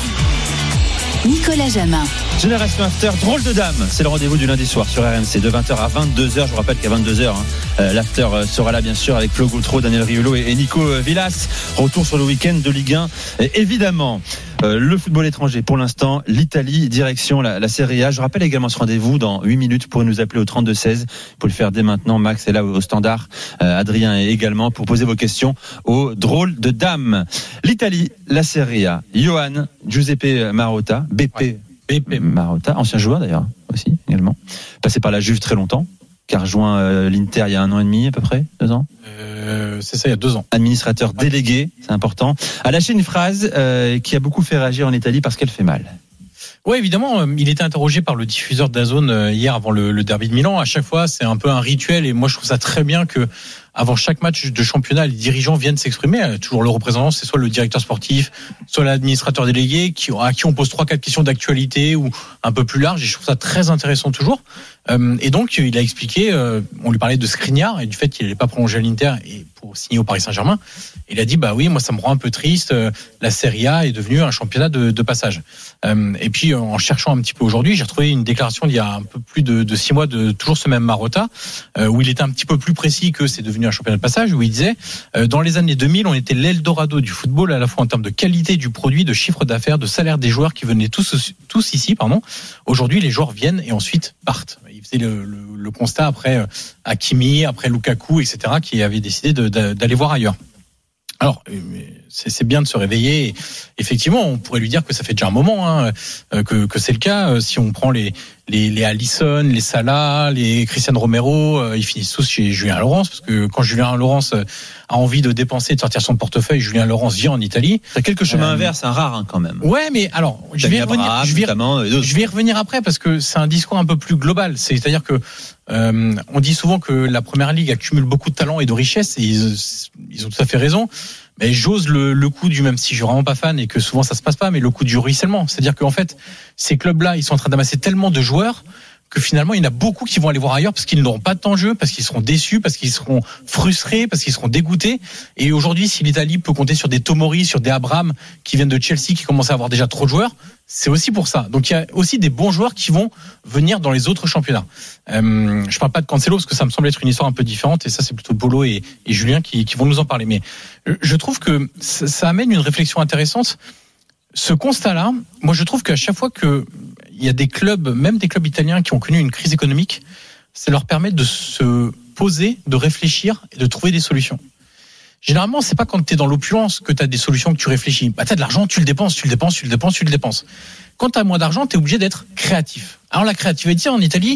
Nicolas Jamin. Génération After, drôle de dame. C'est le rendez-vous du lundi soir sur RMC de 20h à 22h. Je vous rappelle qu'à 22h, l'After sera là bien sûr avec Flo Gautreau, Daniel Riolo et Nico Villas. Retour sur le week-end de Ligue 1. Et évidemment, le football étranger pour l'instant, l'Italie, direction la Serie A. Je rappelle également ce rendez-vous dans 8 minutes pour nous appeler au 32-16. Pour le faire dès maintenant, Max est là au standard. Adrien est également pour poser vos questions au drôle de dame. L'Italie, la Serie A. Johan, Giuseppe Marotta, BP Marotta, ancien joueur d'ailleurs aussi également, passé par la Juve très longtemps, qui a rejoint l'Inter il y a 1 an et demi à peu près, 2 ans. C'est ça, il y a 2 ans. Administrateur délégué, c'est important. A lâché une phrase qui a beaucoup fait réagir en Italie parce qu'elle fait mal. Oui, évidemment, il était interrogé par le diffuseur DAZN hier avant le derby de Milan. À chaque fois, c'est un peu un rituel et moi je trouve ça très bien que avant chaque match de championnat, les dirigeants viennent s'exprimer. Toujours le représentant, c'est soit le directeur sportif, soit l'administrateur délégué, à qui on pose 3-4 questions d'actualité ou un peu plus large. Et je trouve ça très intéressant toujours. Et donc, il a expliqué, on lui parlait de Skriniar et du fait qu'il n'allait pas prolonger à l'Inter et pour signer au Paris Saint-Germain. Il a dit, bah oui, moi ça me rend un peu triste. La Serie A est devenue un championnat de passage. Et puis, en cherchant un petit peu aujourd'hui, j'ai retrouvé une déclaration d'il y a un peu plus de 6 mois de toujours ce même Marotta, où il était un petit peu plus précis que c'est devenu un championnat de passage, où il disait dans les années 2000 on était l'Eldorado du football, à la fois en termes de qualité du produit, de chiffre d'affaires, de salaire des joueurs qui venaient tous ici. Aujourd'hui les joueurs viennent et ensuite partent. Il faisait le constat après Hakimi, après Lukaku, etc., qui avaient décidé d'aller voir ailleurs. Alors, c'est bien de se réveiller. Et effectivement, on pourrait lui dire que ça fait déjà un moment que c'est le cas. Si on prend les Alisson, les Salah, les Cristiano Romero, ils finissent tous chez Julien Laurens, parce que quand Julien Laurens a envie de dépenser, de sortir son portefeuille, Julien Laurens vient en Italie. T'as quelques chemins inverses, un rare quand même. Ouais, mais alors, je vais y revenir après, parce que c'est un discours un peu plus global. C'est-à-dire que on dit souvent que la Première Ligue accumule beaucoup de talent et de richesse, et ils ont tout à fait raison. Mais j'ose le coup du, même si je suis vraiment pas fan et que souvent ça se passe pas, mais le coup du ruissellement. C'est-à-dire qu'en fait, ces clubs-là, ils sont en train d'amasser tellement de joueurs que finalement, il y en a beaucoup qui vont aller voir ailleurs parce qu'ils n'auront pas de temps de jeu, parce qu'ils seront déçus, parce qu'ils seront frustrés, parce qu'ils seront dégoûtés. Et aujourd'hui, si l'Italie peut compter sur des Tomori, sur des Abraham qui viennent de Chelsea, qui commencent à avoir déjà trop de joueurs, c'est aussi pour ça. Donc il y a aussi des bons joueurs qui vont venir dans les autres championnats. Je parle pas de Cancelo parce que ça me semble être une histoire un peu différente, et ça c'est plutôt Polo et Julien qui vont nous en parler. Mais je trouve que ça amène une réflexion intéressante. Ce constat-là, moi je trouve qu'à chaque fois que il y a des clubs, même des clubs italiens qui ont connu une crise économique, ça leur permet de se poser, de réfléchir et de trouver des solutions. Généralement, c'est pas quand tu es dans l'opulence que tu as des solutions, que tu réfléchis. Bah, tu as de l'argent, tu le dépenses. Quand tu as moins d'argent, tu es obligé d'être créatif. Alors la créativité en Italie,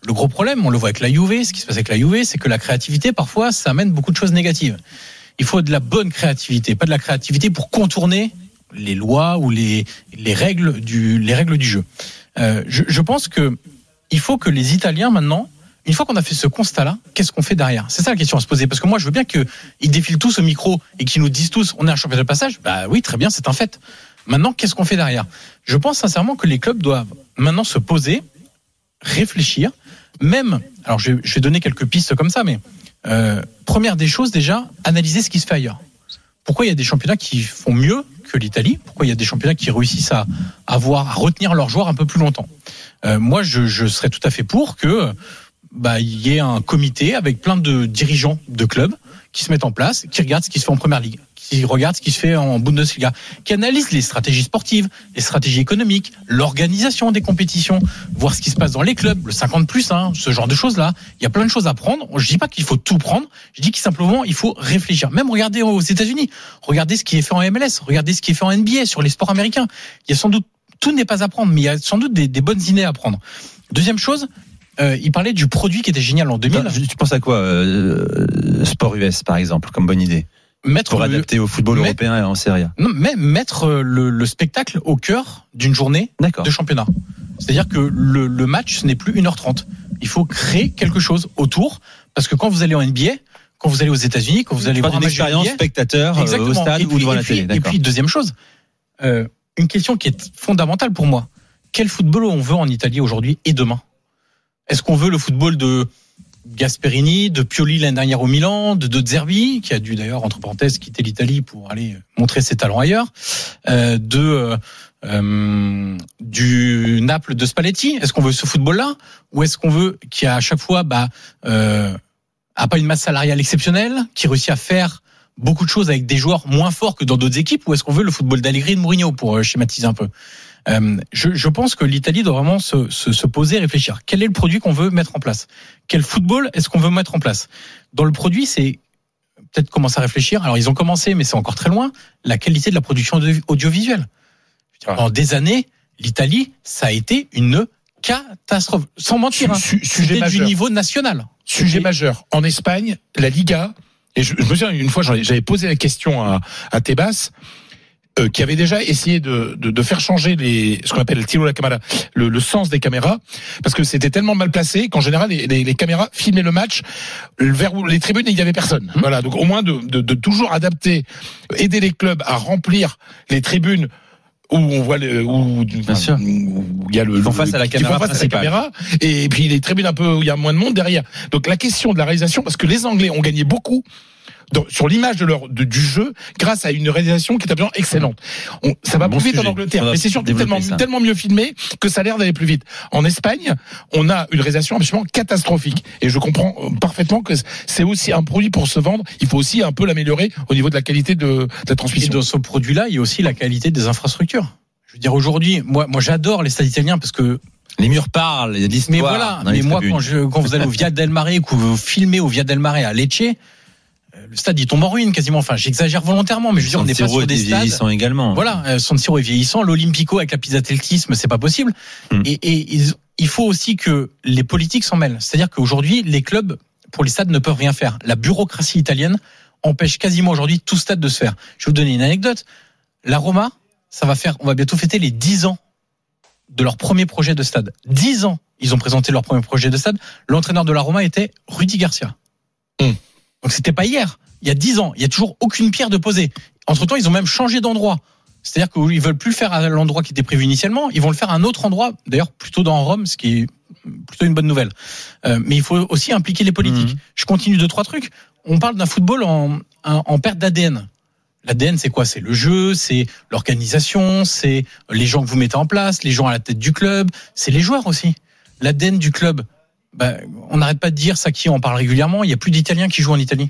Le gros problème, on le voit avec la Juve, ce qui se passe avec la Juve, c'est que la créativité, parfois, ça amène beaucoup de choses négatives. Il faut de la bonne créativité, pas de la créativité pour contourner les lois ou les règles du jeu. Je pense que il faut que les Italiens, maintenant, une fois qu'on a fait ce constat-là, qu'est-ce qu'on fait derrière ? C'est ça la question à se poser. Parce que moi, je veux bien qu'ils défilent tous au micro et qu'ils nous disent tous, on est un championnat de passage. Bah oui, très bien, c'est un fait. Maintenant, qu'est-ce qu'on fait derrière ? Je pense sincèrement que les clubs doivent maintenant se poser, réfléchir, même, alors je vais donner quelques pistes comme ça, mais première des choses déjà, analyser ce qui se fait ailleurs. Pourquoi il y a des championnats qui font mieux que l'Italie ? Pourquoi il y a des championnats qui réussissent à retenir leurs joueurs un peu plus longtemps ? Moi, je serais tout à fait pour que il y ait un comité avec plein de dirigeants de clubs qui se mettent en place, qui regardent ce qui se fait en Première Ligue, qui regardent ce qui se fait en Bundesliga, qui analysent les stratégies sportives, les stratégies économiques, l'organisation des compétitions, voir ce qui se passe dans les clubs, le 50+1, ce genre de choses-là. Il y a plein de choses à prendre. Je dis pas qu'il faut tout prendre. Je dis qu'il simplement il faut réfléchir. Même regarder aux États-Unis, regardez ce qui est fait en MLS, regardez ce qui est fait en NBA sur les sports américains. Il y a sans doute, tout n'est pas à prendre, mais il y a sans doute des bonnes idées à prendre. Deuxième chose, il parlait du produit qui était génial en 2000. Tu penses à quoi Sport US par exemple comme bonne idée pour adapter au football européen et en Serie A. Non, mais mettre le spectacle au cœur d'une journée de championnat. C'est-à-dire que le match ce n'est plus 1h30. Il faut créer quelque chose autour parce que quand vous allez en NBA, quand vous allez aux États-Unis, quand vous allez voir un match expérience spectateur au stade ou devant la télé. Et puis deuxième chose, une question qui est fondamentale pour moi. Quel football on veut en Italie aujourd'hui et demain ? Est-ce qu'on veut le football de Gasperini, de Pioli l'année dernière au Milan, de Zerbi, qui a dû d'ailleurs, entre parenthèses, quitter l'Italie pour aller montrer ses talents ailleurs, du Naples de Spalletti? Est-ce qu'on veut ce football-là? Ou est-ce qu'on veut qui à chaque fois a pas une masse salariale exceptionnelle, qui réussit à faire beaucoup de choses avec des joueurs moins forts que dans d'autres équipes? Ou est-ce qu'on veut le football d'Allegri et de Mourinho, pour schématiser un peu? Je pense que l'Italie doit vraiment se poser et réfléchir. Quel est le produit qu'on veut mettre en place? Quel football est-ce qu'on veut mettre en place? Dans le produit, c'est peut-être commencer à réfléchir. Alors, ils ont commencé, mais c'est encore très loin. La qualité de la production audiovisuelle. En des années, l'Italie, ça a été une catastrophe. Sans mentir, sujet du niveau national. Sujet majeur. En Espagne, la Liga, et je me souviens une fois, j'avais posé la question à Tebas, qui avait déjà essayé de faire changer ce qu'on appelle le tiro de la caméra, le sens des caméras, parce que c'était tellement mal placé qu'en général les caméras filmaient le match vers où les tribunes il y avait personne. Voilà, donc au moins de toujours adapter, aider les clubs à remplir les tribunes où on voit où il y a le face à la caméra, et puis les tribunes un peu où il y a moins de monde derrière. Donc la question de la réalisation, parce que les Anglais ont gagné beaucoup sur l'image du jeu grâce à une réalisation qui est absolument excellente. Ça va plus vite en Angleterre, mais c'est surtout tellement mieux filmé que ça a l'air d'aller plus vite. En Espagne, on a une réalisation absolument catastrophique, et je comprends parfaitement que c'est aussi un produit pour se vendre. Il faut aussi un peu l'améliorer au niveau de la qualité de la transmission. Et dans ce produit-là, il y a aussi la qualité des infrastructures. Je veux dire, aujourd'hui, moi j'adore les stades italiens parce que les murs parlent, il y a l'histoire. Mais voilà, mais moi quand vous allez au Via del Mare, que vous filmez au Via del Mare à Lecce, le stade il tombe en ruine quasiment. Enfin, j'exagère volontairement, mais je veux dire, on n'est pas sur des stades vieillissants également. Voilà, San Siro est vieillissant, l'Olympico avec la piste d'athlétisme, c'est pas possible. Et il faut aussi que les politiques s'en mêlent. C'est-à-dire qu'aujourd'hui, les clubs pour les stades ne peuvent rien faire. La bureaucratie italienne empêche quasiment aujourd'hui tout stade de se faire. Je vais vous donner une anecdote. La Roma, on va bientôt fêter les 10 ans de leur premier projet de stade. 10 ans, ils ont présenté leur premier projet de stade. L'entraîneur de la Roma était Rudy Garcia. Donc c'était pas hier, il y a 10 ans, il y a toujours aucune pierre de posée. Entre-temps, ils ont même changé d'endroit. C'est-à-dire qu'ils veulent plus le faire à l'endroit qui était prévu initialement, ils vont le faire à un autre endroit, d'ailleurs plutôt dans Rome, ce qui est plutôt une bonne nouvelle. Mais il faut aussi impliquer les politiques. Je continue 2-3 trucs. On parle d'un football en perte d'ADN. L'ADN, c'est quoi? C'est le jeu, c'est l'organisation, c'est les gens que vous mettez en place, les gens à la tête du club, c'est les joueurs aussi. L'ADN du club, on n'arrête pas de dire ça, qui en parle régulièrement. Il n'y a plus d'Italiens qui jouent en Italie.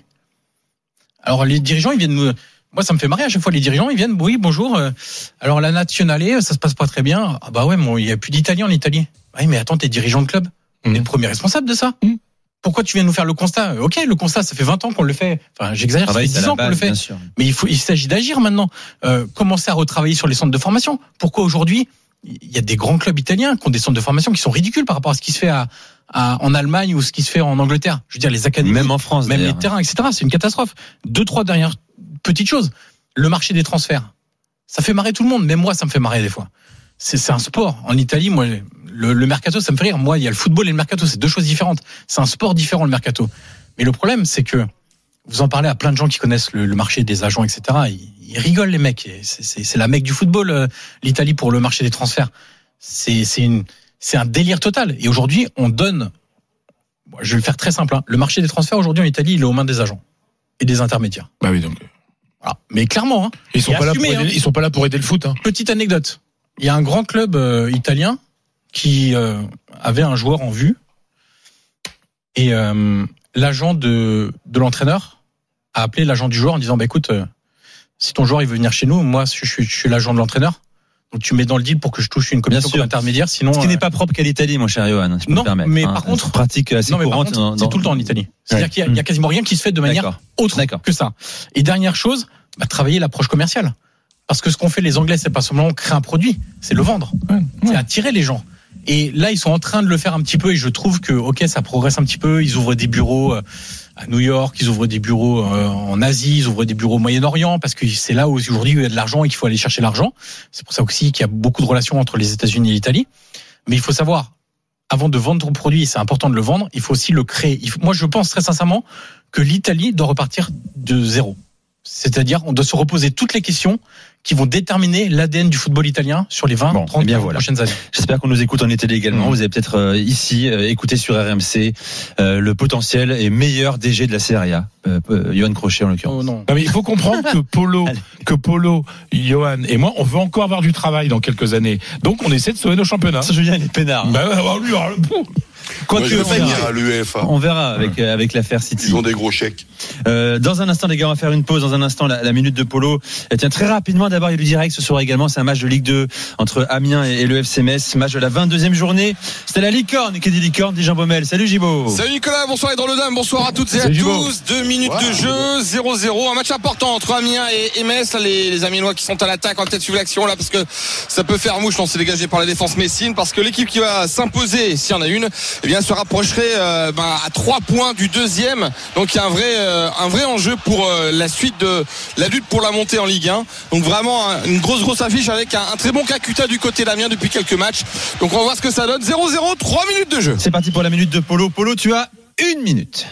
Alors les dirigeants, ils viennent moi, ça me fait marrer à chaque fois. Les dirigeants, ils viennent. Oui, bonjour. Alors la Nazionale, ça se passe pas très bien. Ah bah ouais, il y a plus d'Italiens en Italie. Oui, mais attends, t'es dirigeant de club. T'es le premier responsable de ça. Pourquoi tu viens nous faire le constat? Ok, le constat, ça fait 20 ans qu'on le fait. Enfin, j'exagère, ça fait 10 ans qu'on le fait. Mais il s'agit d'agir maintenant. Commencer à retravailler sur les centres de formation. Pourquoi aujourd'hui il y a des grands clubs italiens qui ont des centres de formation qui sont ridicules par rapport à ce qui se fait en Allemagne ou ce qui se fait en Angleterre. Je veux dire, les académies, même en France, même d'ailleurs. les terrains, etc. C'est une catastrophe. 2-3 dernières petites choses. Le marché des transferts, ça fait marrer tout le monde. Même moi, ça me fait marrer des fois. C'est un sport. En Italie, moi, le mercato, ça me fait rire. Moi, il y a le football et le mercato, c'est deux choses différentes. C'est un sport différent, le mercato. Mais le problème, c'est que vous en parlez à plein de gens qui connaissent le marché des agents, etc. Ils rigolent, les mecs. C'est la mecque du football, l'Italie, pour le marché des transferts. C'est un délire total. Et aujourd'hui, on donne, je vais le faire très simple, hein. Le marché des transferts aujourd'hui en Italie, il est aux mains des agents et des intermédiaires. Bah oui, donc. Voilà. Mais clairement, hein, Ils sont pas là pour aider le foot, hein. Petite anecdote. Il y a un grand club italien qui avait un joueur en vue et l'agent de l'entraîneur a appelé l'agent du joueur en disant écoute, si ton joueur il veut venir chez nous, moi je suis l'agent de l'entraîneur, donc tu mets dans le deal pour que je touche une commission comme intermédiaire, sinon ce qui n'est pas propre qu'à l'Italie, mon cher Johan, si je peux non, me permettre, mais hein, par contre, pratique assez courante. C'est tout le temps en Italie. C'est-à-dire qu'il y a quasiment rien qui se fait de manière autre que ça. Et dernière chose, travailler l'approche commerciale. Parce que ce qu'ont fait les Anglais, c'est pas seulement créer un produit, c'est le vendre. C'est attirer les gens. Et là, ils sont en train de le faire un petit peu et je trouve que, ça progresse un petit peu. Ils ouvrent des bureaux à New York, ils ouvrent des bureaux en Asie, ils ouvrent des bureaux au Moyen-Orient parce que c'est là où aujourd'hui il y a de l'argent et qu'il faut aller chercher l'argent. C'est pour ça aussi qu'il y a beaucoup de relations entre les États-Unis et l'Italie. Mais il faut savoir, avant de vendre ton produit, c'est important de le vendre, il faut aussi le créer. Moi, je pense très sincèrement que l'Italie doit repartir de zéro. C'est-à-dire, on doit se reposer toutes les questions qui vont déterminer l'ADN du football italien sur les 20, 30 prochaines années. J'espère qu'on nous écoute en Italie également. Vous avez peut-être ici écouté sur RMC le potentiel et meilleur DG de la Serie A, Johan Crochet en l'occurrence. Oh non. Mais il faut comprendre que Polo, Johan et moi, on veut encore avoir du travail dans quelques années. Donc on essaie de sauver nos championnats. Ça, Julien, il est peinard. On verra avec l'affaire City. Ils ont des gros chèques. Dans un instant, les gars, on va faire une pause. Dans un instant, la minute de Polo. Et tiens, très rapidement, d'abord, il y a du direct ce soir également. C'est un match de Ligue 2 entre Amiens et le FC Metz. Match de la 22e journée. C'était la licorne. Qui dit licorne dit Jean Baumel. Salut Gibo. Salut Nicolas, bonsoir les drôles de dames. Bonsoir à toutes et à tous. 2 minutes de jeu, 0-0. Un match important entre Amiens et Metz. Là, les Amiénois qui sont à l'attaque. On va peut-être suivre l'action là parce que ça peut faire mouche. On s'est dégagé par la défense messine parce que l'équipe qui va s'imposer, s'il y en a une, eh bien, se rapprocherait à 3 points du deuxième. Donc il y a un vrai enjeu pour la suite de la lutte pour la montée en Ligue 1. Donc vraiment une grosse affiche avec un très bon Kakuta du côté d'Amiens depuis quelques matchs. Donc on va voir ce que ça donne. 0-0, 3 minutes de jeu. C'est parti pour la minute de Polo. Polo, tu as 1 minute.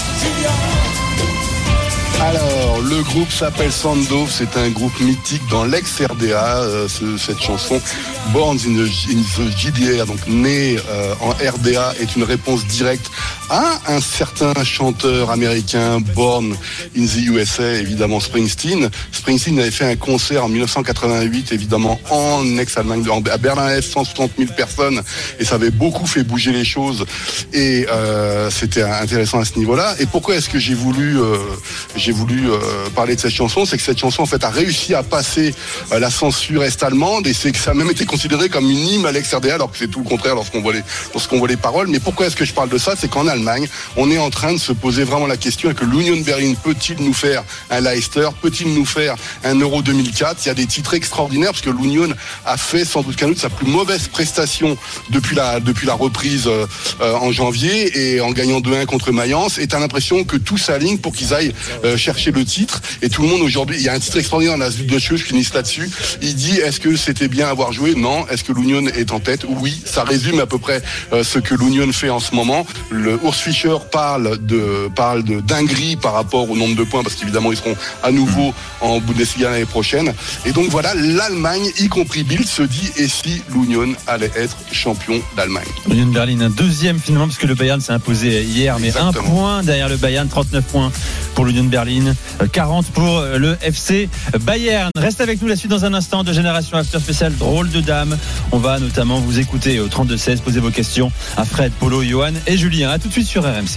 Alors, le groupe s'appelle Sandow, c'est un groupe mythique dans l'ex-RDA, cette chanson Born in the GDR, donc né en RDA, est une réponse directe à un certain chanteur américain born in the USA, évidemment Springsteen. Springsteen avait fait un concert en 1988, évidemment en ex-Allemagne, à Berlin-Est, 160 000 personnes, et ça avait beaucoup fait bouger les choses, et c'était intéressant à ce niveau-là. Et pourquoi est-ce que j'ai voulu parler de cette chanson? C'est que cette chanson en fait a réussi à passer la censure est-allemande, et c'est que ça a même été considéré comme une hymne à l'ex-RDA, alors que c'est tout le contraire lorsqu'on voit les paroles. Mais pourquoi est-ce que je parle de ça? C'est qu'en Allemagne, on est en train de se poser vraiment la question, que l'Union Berlin peut-il nous faire un Leicester, peut-il nous faire un Euro 2004? Il y a des titres extraordinaires parce que l'Union a fait sans doute sa plus mauvaise prestation depuis la reprise en janvier, et en gagnant 2-1 contre Mayence, et t'as l'impression que tout s'aligne pour qu'ils aillent chercher le titre. Et tout le monde aujourd'hui, il y a un titre extraordinaire dans la suite de jeu, je finisse là-dessus. Il dit, est-ce que c'était bien avoir joué? Non. Est-ce que l'Union est en tête? Oui. Ça résume à peu près ce que l'Union fait en ce moment. Le Urs Fischer parle de dinguerie par rapport au nombre de points, parce qu'évidemment ils seront à nouveau en Bundesliga l'année prochaine. Et donc voilà, l'Allemagne, y compris Bild, se dit, et si l'Union allait être champion d'Allemagne? L'Union Berlin, un deuxième finalement, parce que le Bayern s'est imposé hier, mais exactement. 1 point derrière le Bayern, 39 points pour l'Union Berlin, 40 pour le FC Bayern. Reste avec nous, la suite dans un instant de Génération After spécial drôle de dame. On va notamment vous écouter au 32-16, poser vos questions à Fred, Polo, Johan et Julien. A tout de suite sur RMC.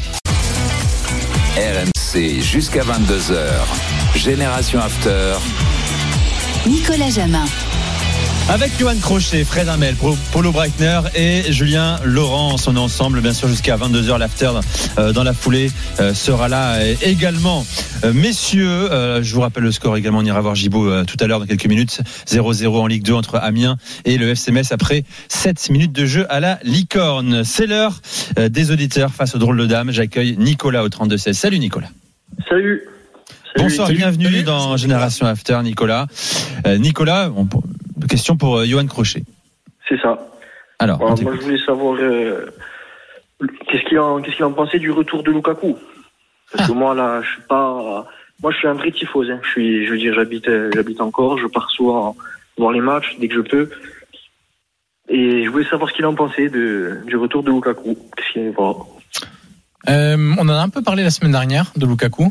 RMC jusqu'à 22h. Génération After. Nicolas Jamin. Avec Johan Crochet, Fred Hermel, Polo Breitner et Julien Laurent. On est ensemble, bien sûr, jusqu'à 22h. L'after dans la foulée sera là également. Messieurs, je vous rappelle le score également. On ira voir Gibaud tout à l'heure dans quelques minutes. 0-0 en Ligue 2 entre Amiens et le FC Metz après 7 minutes de jeu à la Licorne. C'est l'heure des auditeurs face aux drôles de dames. J'accueille Nicolas au 32-16. Salut Nicolas. Salut. Bonsoir, bienvenue dans Génération After, Nicolas. Nicolas, question pour Johan Crochet. C'est ça. Alors, moi je voulais savoir qu'est-ce qu'il en pensait du retour de Lukaku. Parce que moi là, je suis un vrai tifose. Hein. J'habite en Corse, je pars souvent voir les matchs dès que je peux. Et je voulais savoir ce qu'il en pensait du retour de Lukaku. On en a un peu parlé la semaine dernière de Lukaku.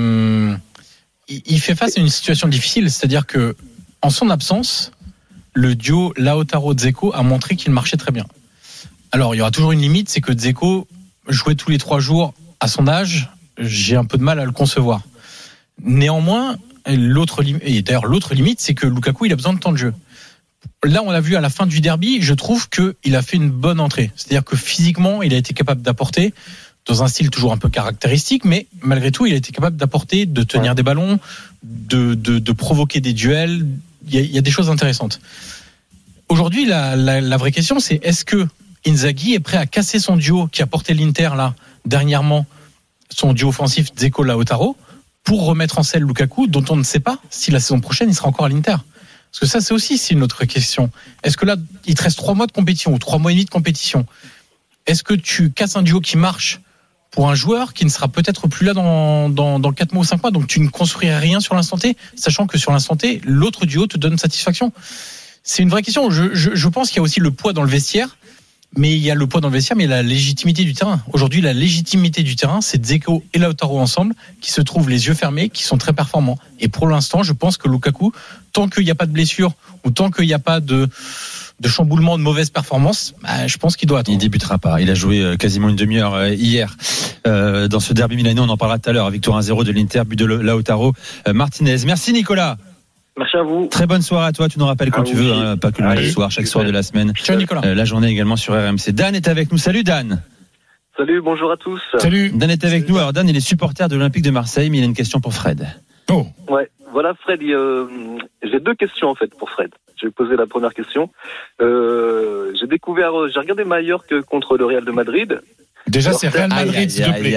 Il fait face à une situation difficile, c'est-à-dire que en son absence, le duo Lautaro-Dzeko a montré qu'il marchait très bien. Alors, il y aura toujours une limite, c'est que Dzeko jouait tous les 3 jours à son âge, j'ai un peu de mal à le concevoir. Néanmoins, l'autre limite, c'est que Lukaku, il a besoin de temps de jeu. Là, on l'a vu à la fin du derby, je trouve qu'il a fait une bonne entrée. C'est-à-dire que physiquement, il a été capable d'apporter dans un style toujours un peu caractéristique, mais malgré tout, il a été capable d'apporter, de tenir des ballons, de provoquer des duels. Il y a des choses intéressantes. Aujourd'hui, la vraie question, c'est est-ce que Inzaghi est prêt à casser son duo qui a porté l'Inter là dernièrement, son duo offensif Dzeko-Lautaro, pour remettre en selle Lukaku, dont on ne sait pas si la saison prochaine il sera encore à l'Inter. Parce que ça, c'est une autre question. Est-ce que là, il te reste 3 mois de compétition ou 3 mois et demi de compétition? Est-ce que tu casses un duo qui marche pour un joueur qui ne sera peut-être plus là dans 4 mois ou 5 mois, donc tu ne construis rien sur l'instant T, sachant que sur l'instant T, l'autre duo te donne satisfaction? C'est une vraie question. Je pense qu'il y a aussi le poids dans le vestiaire, mais il y a le poids dans le vestiaire, mais il y a la légitimité du terrain. Aujourd'hui, la légitimité du terrain, c'est Dzeko et Lautaro ensemble, qui se trouvent les yeux fermés, qui sont très performants. Et pour l'instant, je pense que Lukaku, tant qu'il n'y a pas de blessure, ou tant qu'il n'y a pas de chamboulement, de mauvaise performance, je pense qu'il doit attendre. Il débutera pas. Il a joué quasiment une demi-heure hier dans ce derby milanais. On en parlera tout à l'heure. Victoire 1-0 de l'Inter, but de Lautaro Martinez. Merci Nicolas. Merci à vous. Très bonne soirée à toi. Tu nous rappelles quand tu veux, hein, pas que le soir, chaque soir de la semaine. Ciao Nicolas. La journée également sur RMC. Dan est avec nous. Salut Dan. Salut, bonjour à tous. Salut. Dan est avec nous. Alors Dan, il est supporter de l'Olympique de Marseille, mais il a une question pour Fred. Oh. Ouais, voilà Fred. J'ai 2 questions en fait pour Fred. Je vais poser la première question. J'ai regardé Mallorca contre le Real de Madrid. Déjà, c'est Real Madrid, s'il te plaît.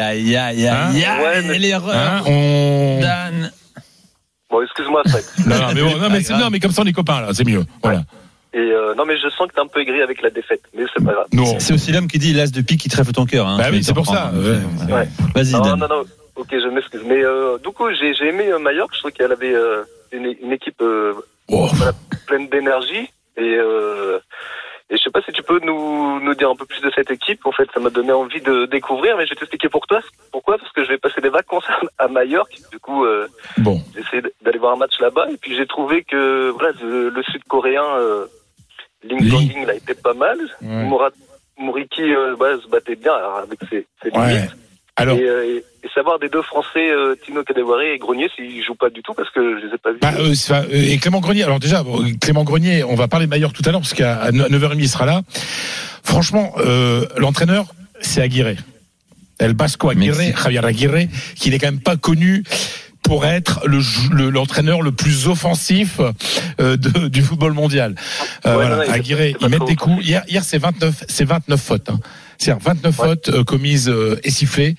L'erreur. Dan. Bon, excuse-moi Fred. Non, mais comme ça on est copains là, c'est mieux. Voilà. Et non, mais je sens que t'es un peu aigri avec la défaite, mais c'est pas grave. Non. C'est aussi l'homme qui dit l'as de pique qui trèfle ton cœur. Hein. Bah oui, c'est pour ça. Ouais. Vas-y Dan. Non. Ok, je m'excuse. Mais du coup, j'ai aimé Mallorca. Je trouve qu'elle avait une équipe pleine d'énergie et je sais pas si tu peux nous dire un peu plus de cette équipe. En fait, ça m'a donné envie de découvrir, mais je vais t'expliquer pourquoi. Pourquoi? Parce que je vais passer des vacances à Majorque. Du coup, j'ai essayé d'aller voir un match là-bas et puis j'ai trouvé que le Sud-Coréen Ling Dong là était pas mal. Ouais. Mouriki se battait bien avec ses limites. Alors, et savoir des 2 Français, Tino Kadewere et Grenier, s'ils jouent pas du tout, parce que je les ai pas vus. Et Clément Grenier, alors déjà, Clément Grenier, on va parler de Mallorca tout à l'heure, parce qu'à 9h30, il sera là. Franchement, l'entraîneur, c'est Aguirre. El Basco Aguirre, Javier Aguirre, qui n'est quand même pas connu pour être l'entraîneur le plus offensif du football mondial. Aguirre, ils mettent des coups. Hier, c'est 29 fautes. Hein. C'est-à-dire 29 fautes commises et sifflées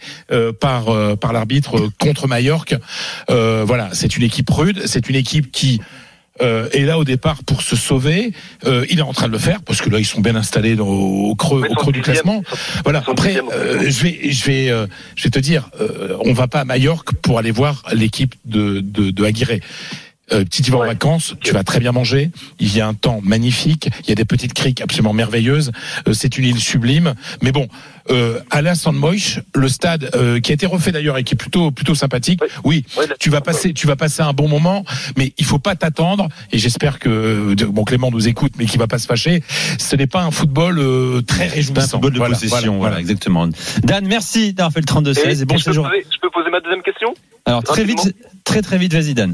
par l'arbitre contre Mallorca. Voilà, c'est une équipe rude, c'est une équipe qui est là au départ pour se sauver. Il est en train de le faire parce que là ils sont bien installés au creux du classement. Voilà. Après, je vais te dire, on va pas à Mallorca pour aller voir l'équipe de Aguirre. Si tu vas en vacances, tu vas très bien manger. Il y a un temps magnifique. Il y a des petites criques absolument merveilleuses. C'est une île sublime. Mais bon, Alain Sandmoich, le stade qui a été refait d'ailleurs et qui est plutôt sympathique. Oui, tu vas passer un bon moment, mais il faut pas t'attendre. Et j'espère que Clément nous écoute, mais qu'il va pas se fâcher. Ce n'est pas un football très réjouissant. C'est un football de possession, voilà, exactement. Dan, merci d'avoir fait le 32-16 et bon séjour. Je peux poser ma deuxième question? Alors très vite, vas-y Dan.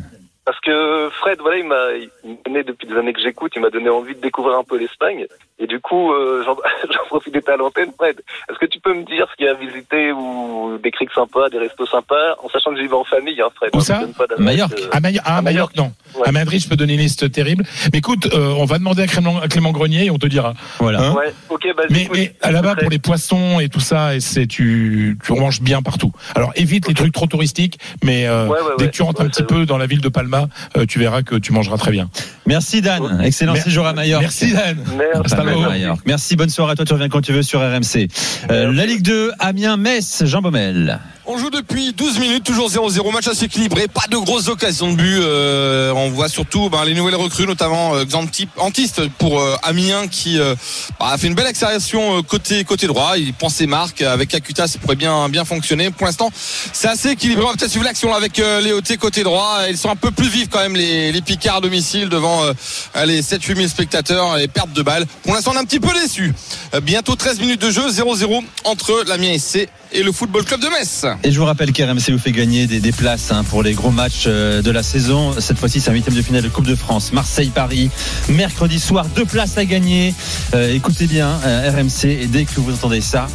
Parce que Fred, voilà, il m'a donné, depuis des années que j'écoute, il m'a donné envie de découvrir un peu l'Espagne. Et du coup, j'en profite d'être à l'antenne, Fred. Est-ce que tu peux me dire ce qu'il y a à visiter ou des criques sympas, des restos sympas, en sachant que j'y vais en famille, hein, Fred. Où ça? Majorque. À Majorque, non. Ouais. À Madrid, je peux donner une liste terrible. Mais écoute, on va demander à Clément Grenier et on te dira. Voilà. Hein, ouais, ok, bah, mais là-bas, pour les poissons et tout ça, et tu manges bien partout. Alors, évite les trucs trop touristiques, mais dès que tu rentres un petit peu dans la ville de Palma, tu verras que tu mangeras très bien. Merci Dan. Excellent séjour à Majorque. Merci Dan. Merci, bonne soirée à toi. Tu reviens quand tu veux sur RMC. La Ligue 2, Amiens-Metz, Jean Baumel. On joue depuis 12 minutes, toujours 0-0, match assez équilibré, pas de grosses occasions de but. On voit surtout les nouvelles recrues, notamment Antiste pour Amiens qui a fait une belle accélération côté droit. Il prend ses marques avec Kakuta, ça pourrait bien fonctionner. Pour l'instant, c'est assez équilibré. On va peut-être suivre l'action là avec Léoté côté droit. Ils sont un peu plus vifs quand même les Picards à domicile devant les 7-8 000 spectateurs et perte de balles. Pour l'instant, on est un petit peu déçus. Bientôt 13 minutes de jeu, 0-0 entre l'Amiens SC et le Football Club de Metz. Et je vous rappelle qu'RMC vous fait gagner des places pour les gros matchs de la saison. Cette fois-ci, c'est un 8e de finale de Coupe de France. Marseille-Paris, mercredi soir, 2 places à gagner. Écoutez bien RMC et dès que vous entendez ça,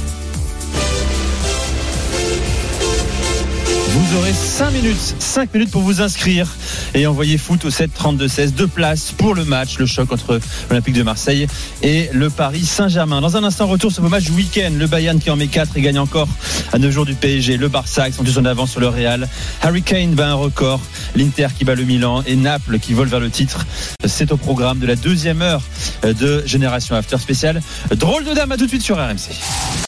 vous aurez 5 minutes pour vous inscrire et envoyer foot au 7-32-16. 2 places pour le match, le choc entre l'Olympique de Marseille et le Paris Saint-Germain. Dans un instant, retour sur le match du week-end. Le Bayern qui en met 4 et gagne encore à 9 jours du PSG. Le Barça qui sont tous en avance sur le Real. Harry Kane bat un record. L'Inter qui bat le Milan et Naples qui vole vers le titre. C'est au programme de la 2e heure de Génération After spéciale. Drôle de dame, à tout de suite sur RMC.